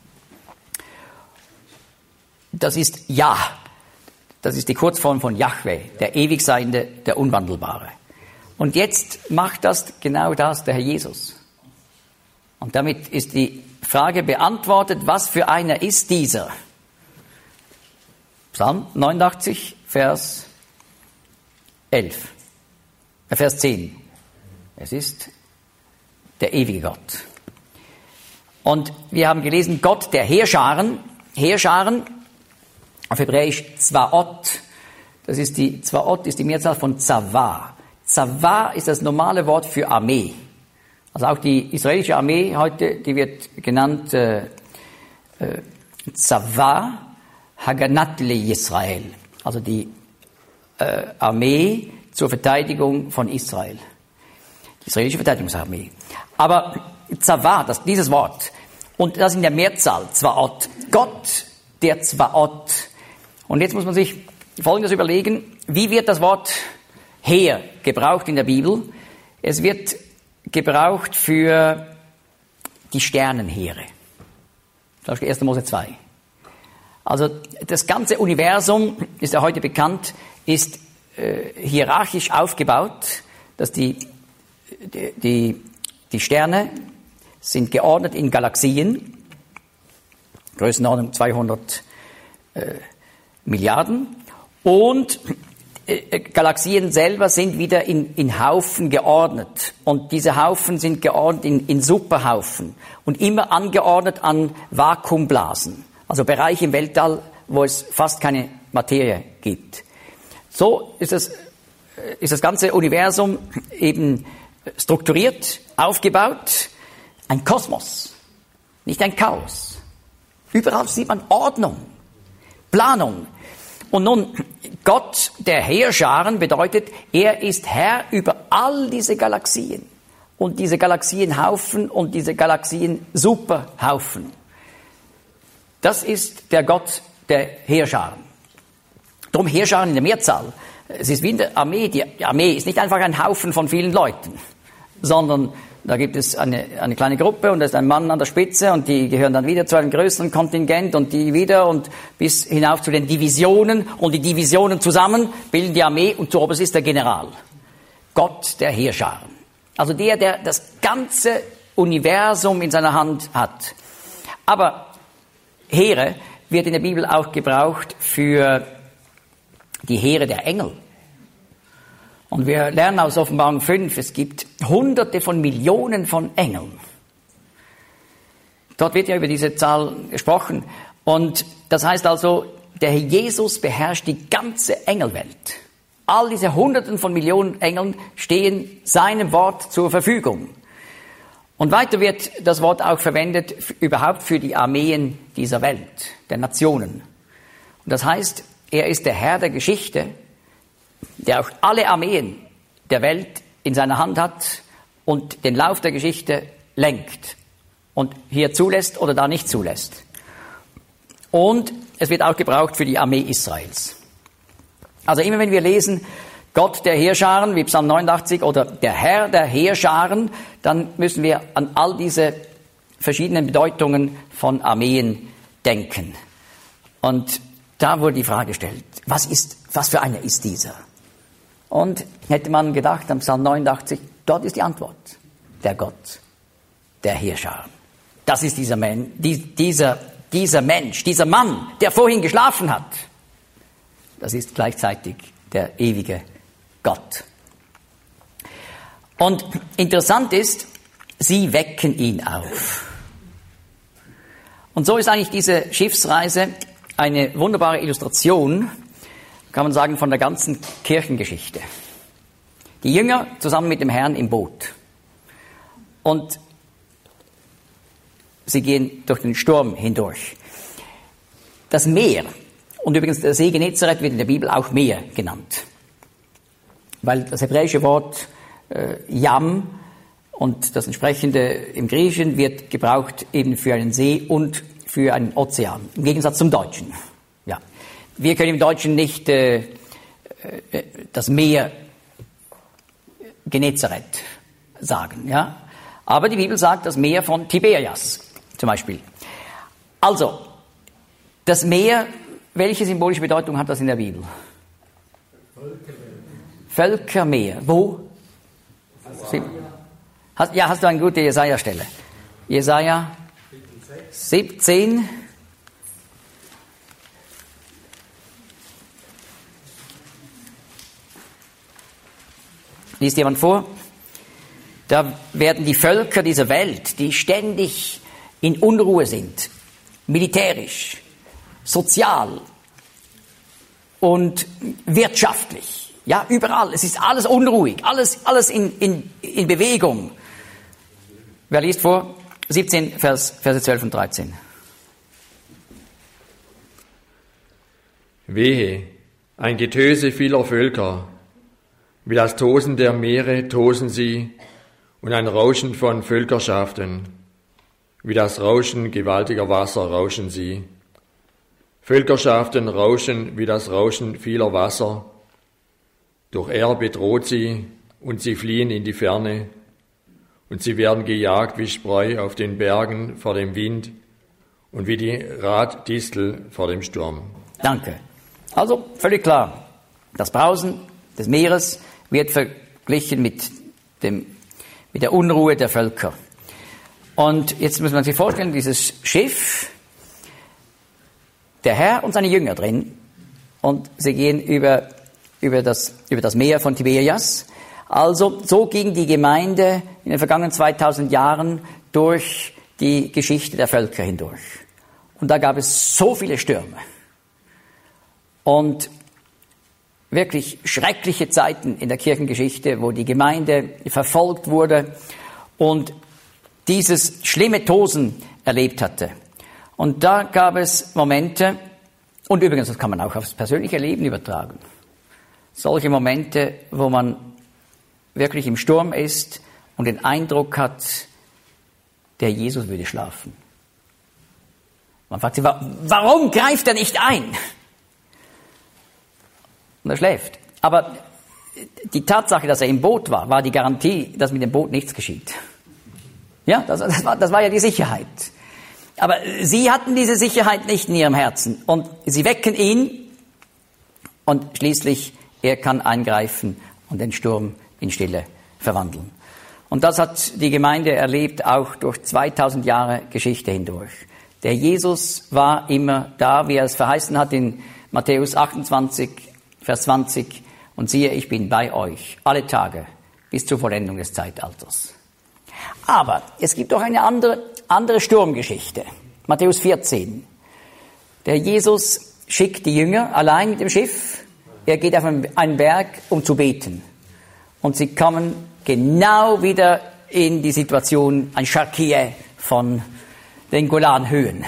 Das ist Ja. Das ist die Kurzform von Jahwe, der Ewigseiende, der Unwandelbare. Und jetzt macht genau das der Herr Jesus. Und damit ist die Frage beantwortet, was für einer ist dieser? Psalm 89, Vers 10. Es ist der ewige Gott. Und wir haben gelesen, Gott der Heerscharen, auf Hebräisch Zvaot. Zvaot ist die Mehrzahl von Zava. Zava ist das normale Wort für Armee. Also auch die israelische Armee heute, die wird genannt Zava Haganat le Yisrael. Also die Armee zur Verteidigung von Israel. Die israelische Verteidigungsarmee. Aber Zavad, dieses Wort. Und das in der Mehrzahl, Zwaot. Gott, der Zwaot. Und jetzt muss man sich Folgendes überlegen. Wie wird das Wort Heer gebraucht in der Bibel? Es wird gebraucht für die Sternenheere. Zum Beispiel 1. Mose 2. Also das ganze Universum, ist ja heute bekannt, ist hierarchisch aufgebaut, dass die Sterne sind geordnet in Galaxien, Größenordnung 200 Milliarden, und Galaxien selber sind wieder in Haufen geordnet. Und diese Haufen sind geordnet in Superhaufen und immer angeordnet an Vakuumblasen, also Bereiche im Weltall, wo es fast keine Materie gibt. So ist das ganze Universum eben strukturiert, aufgebaut, ein Kosmos, nicht ein Chaos. Überall sieht man Ordnung, Planung. Und nun, Gott, der Heerscharen, bedeutet, er ist Herr über all diese Galaxien. Und diese Galaxienhaufen und diese Galaxien-Superhaufen. Das ist der Gott der Heerscharen. Darum Heerscharen in der Mehrzahl. Es ist wie in der Armee. Die Armee ist nicht einfach ein Haufen von vielen Leuten, sondern da gibt es eine kleine Gruppe und da ist ein Mann an der Spitze und die gehören dann wieder zu einem größeren Kontingent und die wieder und bis hinauf zu den Divisionen und die Divisionen zusammen bilden die Armee und zuoberst ist der General. Gott der Heerscharen. Also der das ganze Universum in seiner Hand hat. Aber Heere wird in der Bibel auch gebraucht für die Heere der Engel. Und wir lernen aus Offenbarung 5, es gibt Hunderte von Millionen von Engeln. Dort wird ja über diese Zahl gesprochen. Und das heißt also, der Herr Jesus beherrscht die ganze Engelwelt. All diese Hunderten von Millionen Engeln stehen seinem Wort zur Verfügung. Und weiter wird das Wort auch verwendet überhaupt für die Armeen dieser Welt, der Nationen. Und das heißt, er ist der Herr der Geschichte, der auch alle Armeen der Welt in seiner Hand hat und den Lauf der Geschichte lenkt und hier zulässt oder da nicht zulässt. Und es wird auch gebraucht für die Armee Israels. Also immer wenn wir lesen, Gott der Heerscharen, wie Psalm 89, oder der Herr der Heerscharen, dann müssen wir an all diese verschiedenen Bedeutungen von Armeen denken. Und da wurde die Frage gestellt, was für einer ist dieser? Und hätte man gedacht, am Psalm 89, dort ist die Antwort. Der Gott, der Heerscharen. Das ist dieser Mensch, dieser Mann, der vorhin geschlafen hat. Das ist gleichzeitig der ewige Gott. Und interessant ist, sie wecken ihn auf. Und so ist eigentlich diese Schiffsreise eine wunderbare Illustration, kann man sagen, von der ganzen Kirchengeschichte. Die Jünger zusammen mit dem Herrn im Boot. Und sie gehen durch den Sturm hindurch. Das Meer, und übrigens der See Genezareth wird in der Bibel auch Meer genannt. Weil das hebräische Wort Yam und das entsprechende im Griechischen wird gebraucht eben für einen See und für einen Ozean, im Gegensatz zum Deutschen. Ja. Wir können im Deutschen nicht das Meer Genezareth sagen, ja. Aber die Bibel sagt das Meer von Tiberias zum Beispiel. Also, das Meer, welche symbolische Bedeutung hat das in der Bibel? Völkermeer. Wo? Hast du eine gute Jesaja-Stelle? Jesaja 17. Liest jemand vor? Da werden die Völker dieser Welt, die ständig in Unruhe sind, militärisch, sozial und wirtschaftlich, ja, überall. Es ist alles unruhig, alles in Bewegung. Wer liest vor? 17, Verse 12 und 13. Wehe, ein Getöse vieler Völker, wie das Tosen der Meere tosen sie, und ein Rauschen von Völkerschaften. Wie das Rauschen gewaltiger Wasser rauschen sie. Völkerschaften rauschen wie das Rauschen vieler Wasser. Doch er bedroht sie und sie fliehen in die Ferne. Und sie werden gejagt wie Spreu auf den Bergen vor dem Wind und wie die Raddistel vor dem Sturm. Danke. Also völlig klar, das Brausen des Meeres wird verglichen mit der Unruhe der Völker. Und jetzt muss man sich vorstellen, dieses Schiff, der Herr und seine Jünger drin, und sie gehen über das Meer von Tiberias. Also so ging die Gemeinde in den vergangenen 2000 Jahren durch die Geschichte der Völker hindurch. Und da gab es so viele Stürme und wirklich schreckliche Zeiten in der Kirchengeschichte, wo die Gemeinde verfolgt wurde und dieses schlimme Tosen erlebt hatte. Und da gab es Momente, und übrigens, das kann man auch aufs persönliche Leben übertragen, solche Momente, wo man wirklich im Sturm ist und den Eindruck hat, der Jesus würde schlafen. Man fragt sich, warum greift er nicht ein? Und er schläft. Aber die Tatsache, dass er im Boot war, war die Garantie, dass mit dem Boot nichts geschieht. Ja, das war ja die Sicherheit. Aber sie hatten diese Sicherheit nicht in ihrem Herzen. Und sie wecken ihn und schließlich er kann eingreifen und den Sturm in Stille verwandeln. Und das hat die Gemeinde erlebt, auch durch 2000 Jahre Geschichte hindurch. Der Jesus war immer da, wie er es verheißen hat in Matthäus 28, Vers 20. Und siehe, ich bin bei euch alle Tage bis zur Vollendung des Zeitalters. Aber es gibt auch eine andere Sturmgeschichte. Matthäus 14. Der Jesus schickt die Jünger allein mit dem Schiff. Er geht auf einen Berg, um zu beten. Und sie kommen genau wieder in die Situation, ein Scharkier von den Golanhöhen.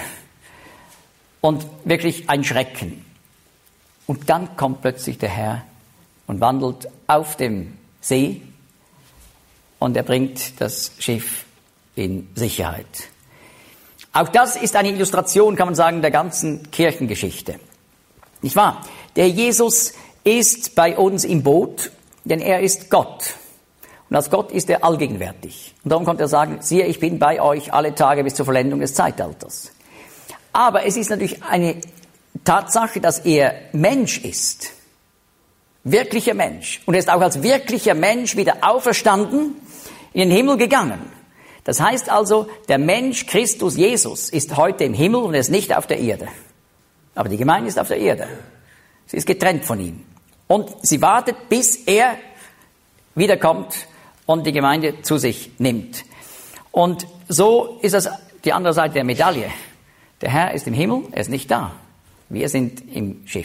Und wirklich ein Schrecken. Und dann kommt plötzlich der Herr und wandelt auf dem See und er bringt das Schiff in Sicherheit. Auch das ist eine Illustration, kann man sagen, der ganzen Kirchengeschichte. Nicht wahr? Der Jesus ist bei uns im Boot, denn er ist Gott. Und als Gott ist er allgegenwärtig. Und darum konnte er sagen, siehe, ich bin bei euch alle Tage bis zur Vollendung des Zeitalters. Aber es ist natürlich eine Tatsache, dass er Mensch ist. Wirklicher Mensch. Und er ist auch als wirklicher Mensch wieder auferstanden, in den Himmel gegangen. Das heißt also, der Mensch Christus Jesus ist heute im Himmel und er ist nicht auf der Erde. Aber die Gemeinde ist auf der Erde. Sie ist getrennt von ihm. Und sie wartet, bis er wiederkommt und die Gemeinde zu sich nimmt. Und so ist das die andere Seite der Medaille. Der Herr ist im Himmel, er ist nicht da. Wir sind im Schiff.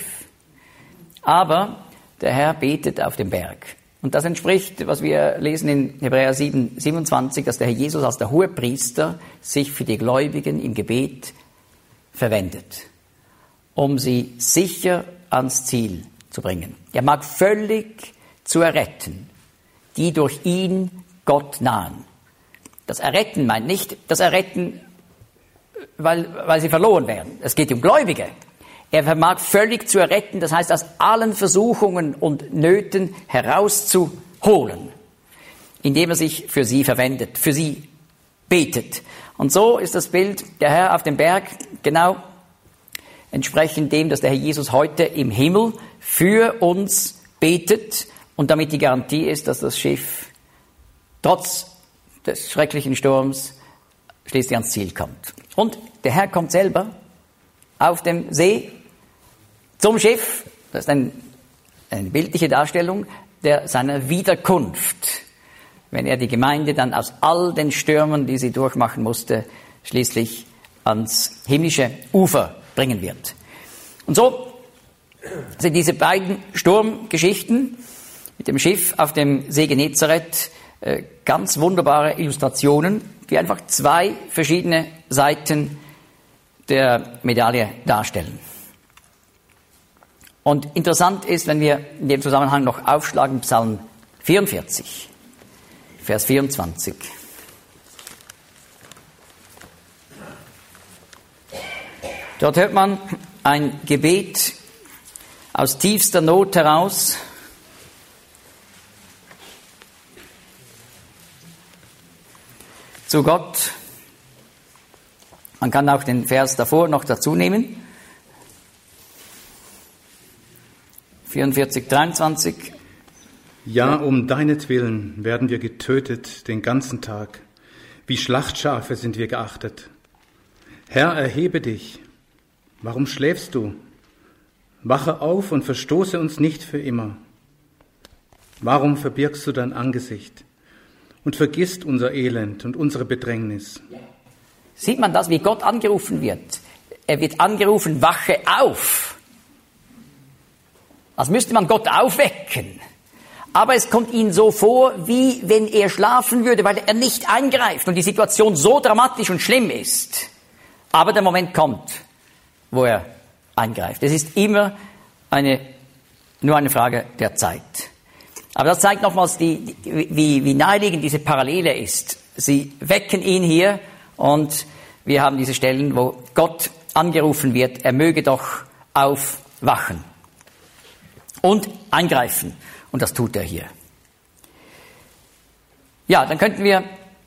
Aber der Herr betet auf dem Berg. Und das entspricht, was wir lesen in Hebräer 7, 27, dass der Herr Jesus als der Hohepriester sich für die Gläubigen im Gebet verwendet, um sie sicher ans Ziel zu bringen. Er mag völlig zu erretten, die durch ihn Gott nahen. Das Erretten meint nicht das Erretten, weil sie verloren werden. Es geht um Gläubige. Er vermag völlig zu erretten, das heißt, aus allen Versuchungen und Nöten herauszuholen, indem er sich für sie verwendet, für sie betet. Und so ist das Bild der Herr auf dem Berg genau entsprechend dem, dass der Herr Jesus heute im Himmel für uns betet und damit die Garantie ist, dass das Schiff trotz des schrecklichen Sturms schließlich ans Ziel kommt. Und der Herr kommt selber auf dem See zum Schiff. Das ist eine bildliche Darstellung seiner Wiederkunft, wenn er die Gemeinde dann aus all den Stürmen, die sie durchmachen musste, schließlich ans himmlische Ufer bringen wird. Und so sind diese beiden Sturmgeschichten mit dem Schiff auf dem See Genezareth ganz wunderbare Illustrationen, die einfach zwei verschiedene Seiten der Medaille darstellen. Und interessant ist, wenn wir in dem Zusammenhang noch aufschlagen, Psalm 44. Vers 24. Dort hört man ein Gebet aus tiefster Not heraus. Zu Gott. Man kann auch den Vers davor noch dazu nehmen. 44, 23. Ja, um deinetwillen werden wir getötet den ganzen Tag. Wie Schlachtschafe sind wir geachtet. Herr, erhebe dich. Warum schläfst du? Wache auf und verstoße uns nicht für immer. Warum verbirgst du dein Angesicht und vergisst unser Elend und unsere Bedrängnis? Sieht man das, wie Gott angerufen wird? Er wird angerufen, wache auf. Als müsste man Gott aufwecken. Aber es kommt ihm so vor, wie wenn er schlafen würde, weil er nicht eingreift und die Situation so dramatisch und schlimm ist. Aber der Moment kommt, wo er eingreift. Es ist immer nur eine Frage der Zeit. Aber das zeigt nochmals, wie naheliegend diese Parallele ist. Sie wecken ihn hier und wir haben diese Stellen, wo Gott angerufen wird, er möge doch aufwachen und eingreifen. Und das tut er hier. Ja, dann könnten wir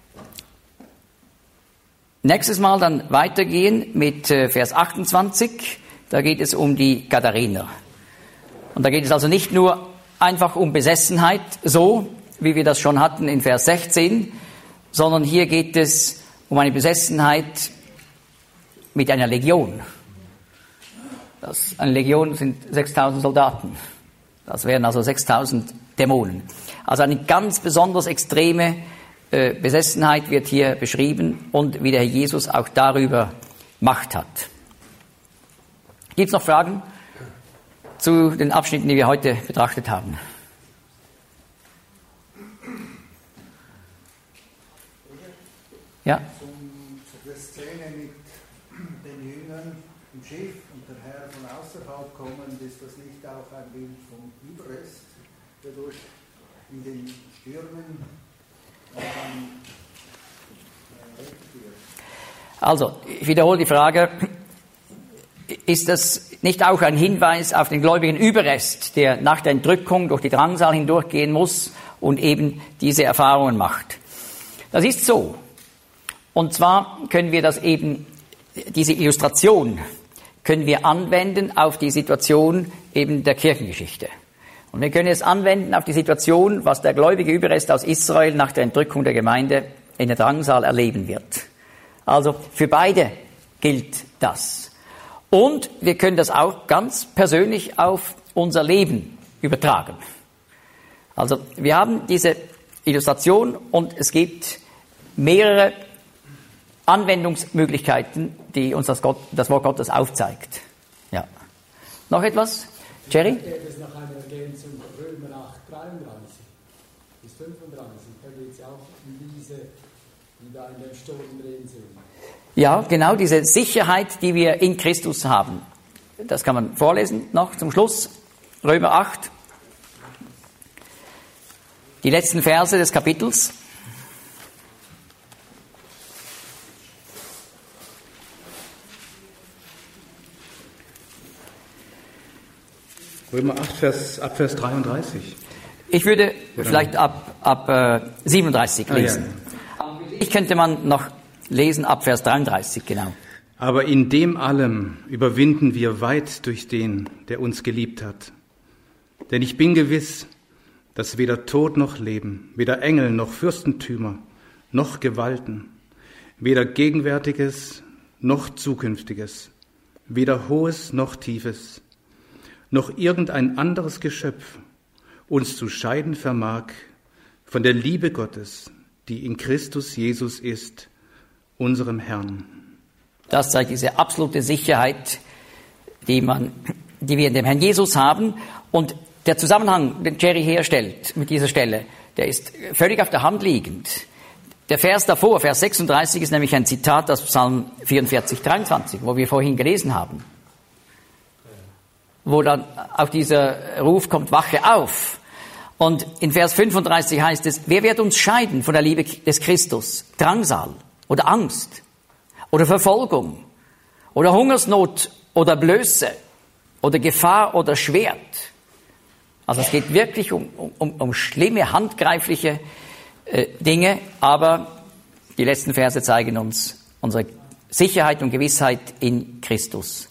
nächstes Mal dann weitergehen mit Vers 28. Da geht es um die Gadarener. Und da geht es also nicht nur einfach um Besessenheit, so wie wir das schon hatten in Vers 16, sondern hier geht es um eine Besessenheit mit einer Legion. Eine Legion sind 6000 Soldaten. Das wären also 6000 Dämonen. Also eine ganz besonders extreme Besessenheit wird hier beschrieben und wie der Herr Jesus auch darüber Macht hat. Gibt es noch Fragen zu den Abschnitten, die wir heute betrachtet haben? Ja? Zu der Szene mit den Jüngern im Schiff und der Herr von außerhalb kommend, ist das nicht auch ein Bild vom Überrest, der durch in den Stürmen wegführt? Also, ich wiederhole die Frage. Ist das nicht auch ein Hinweis auf den gläubigen Überrest, der nach der Entrückung durch die Drangsal hindurchgehen muss und eben diese Erfahrungen macht? Das ist so. Und zwar können wir das eben, diese Illustration können wir anwenden auf die Situation eben der Kirchengeschichte. Und wir können es anwenden auf die Situation, was der gläubige Überrest aus Israel nach der Entrückung der Gemeinde in der Drangsal erleben wird. Also für beide gilt das. Und wir können das auch ganz persönlich auf unser Leben übertragen. Also wir haben diese Illustration und es gibt mehrere Anwendungsmöglichkeiten, die uns das Wort Gottes aufzeigt. Ja. Noch etwas? Jerry? Geht es nach einer Ergänzung Römer 8, 33 bis 35. Da geht es ja auch um diese, die da in dem Sturm drin sind. Ja, genau, diese Sicherheit, die wir in Christus haben. Das kann man vorlesen noch zum Schluss. Römer 8. Die letzten Verse des Kapitels. Römer 8, ab Vers 33. Ich würde vielleicht ab 37 lesen. Ja. Ich könnte man noch lesen ab Vers 33, genau. Aber in dem allem überwinden wir weit durch den, der uns geliebt hat. Denn ich bin gewiss, dass weder Tod noch Leben, weder Engel noch Fürstentümer, noch Gewalten, weder Gegenwärtiges noch Zukünftiges, weder Hohes noch Tiefes, noch irgendein anderes Geschöpf uns zu scheiden vermag von der Liebe Gottes, die in Christus Jesus ist, unserem Herrn. Das zeigt diese absolute Sicherheit, die wir in dem Herrn Jesus haben. Und der Zusammenhang, den Jerry herstellt mit dieser Stelle, der ist völlig auf der Hand liegend. Der Vers davor, Vers 36, ist nämlich ein Zitat aus Psalm 44, 23, wo wir vorhin gelesen haben. Wo dann auch dieser Ruf kommt, wache auf. Und in Vers 35 heißt es, wer wird uns scheiden von der Liebe des Christus? Drangsal oder Angst oder Verfolgung oder Hungersnot oder Blöße oder Gefahr oder Schwert. Also es geht wirklich um schlimme, handgreifliche Dinge, aber die letzten Verse zeigen uns unsere Sicherheit und Gewissheit in Christus.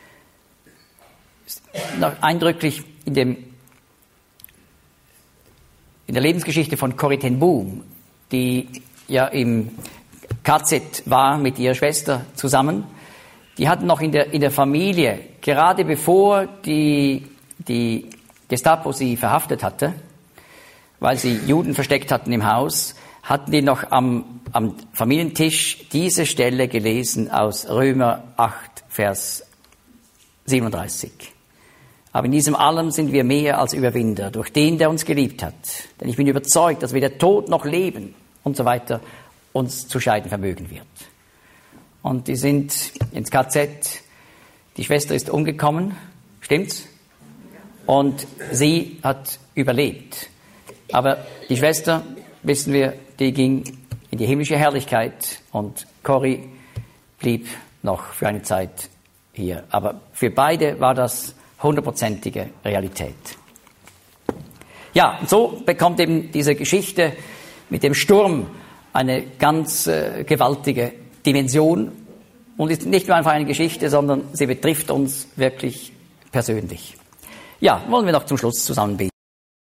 Noch eindrücklich in der Lebensgeschichte von Corrie ten Boom, die ja im KZ war mit ihrer Schwester zusammen. Die hatten noch in der Familie, gerade bevor die Gestapo sie verhaftet hatte, weil sie Juden versteckt hatten im Haus, hatten die noch am Familientisch diese Stelle gelesen aus Römer 8, Vers 37. Aber in diesem allem sind wir mehr als Überwinder, durch den, der uns geliebt hat. Denn ich bin überzeugt, dass weder Tod noch Leben und so weiter uns zu scheiden vermögen wird. Und die sind ins KZ, die Schwester ist umgekommen, stimmt's? Und sie hat überlebt. Aber die Schwester, wissen wir, die ging in die himmlische Herrlichkeit und Corrie blieb noch für eine Zeit hier. Aber für beide war das 100%ige Realität. Ja, und so bekommt eben diese Geschichte mit dem Sturm eine ganz gewaltige Dimension und ist nicht nur einfach eine Geschichte, sondern sie betrifft uns wirklich persönlich. Ja, wollen wir noch zum Schluss zusammen beten.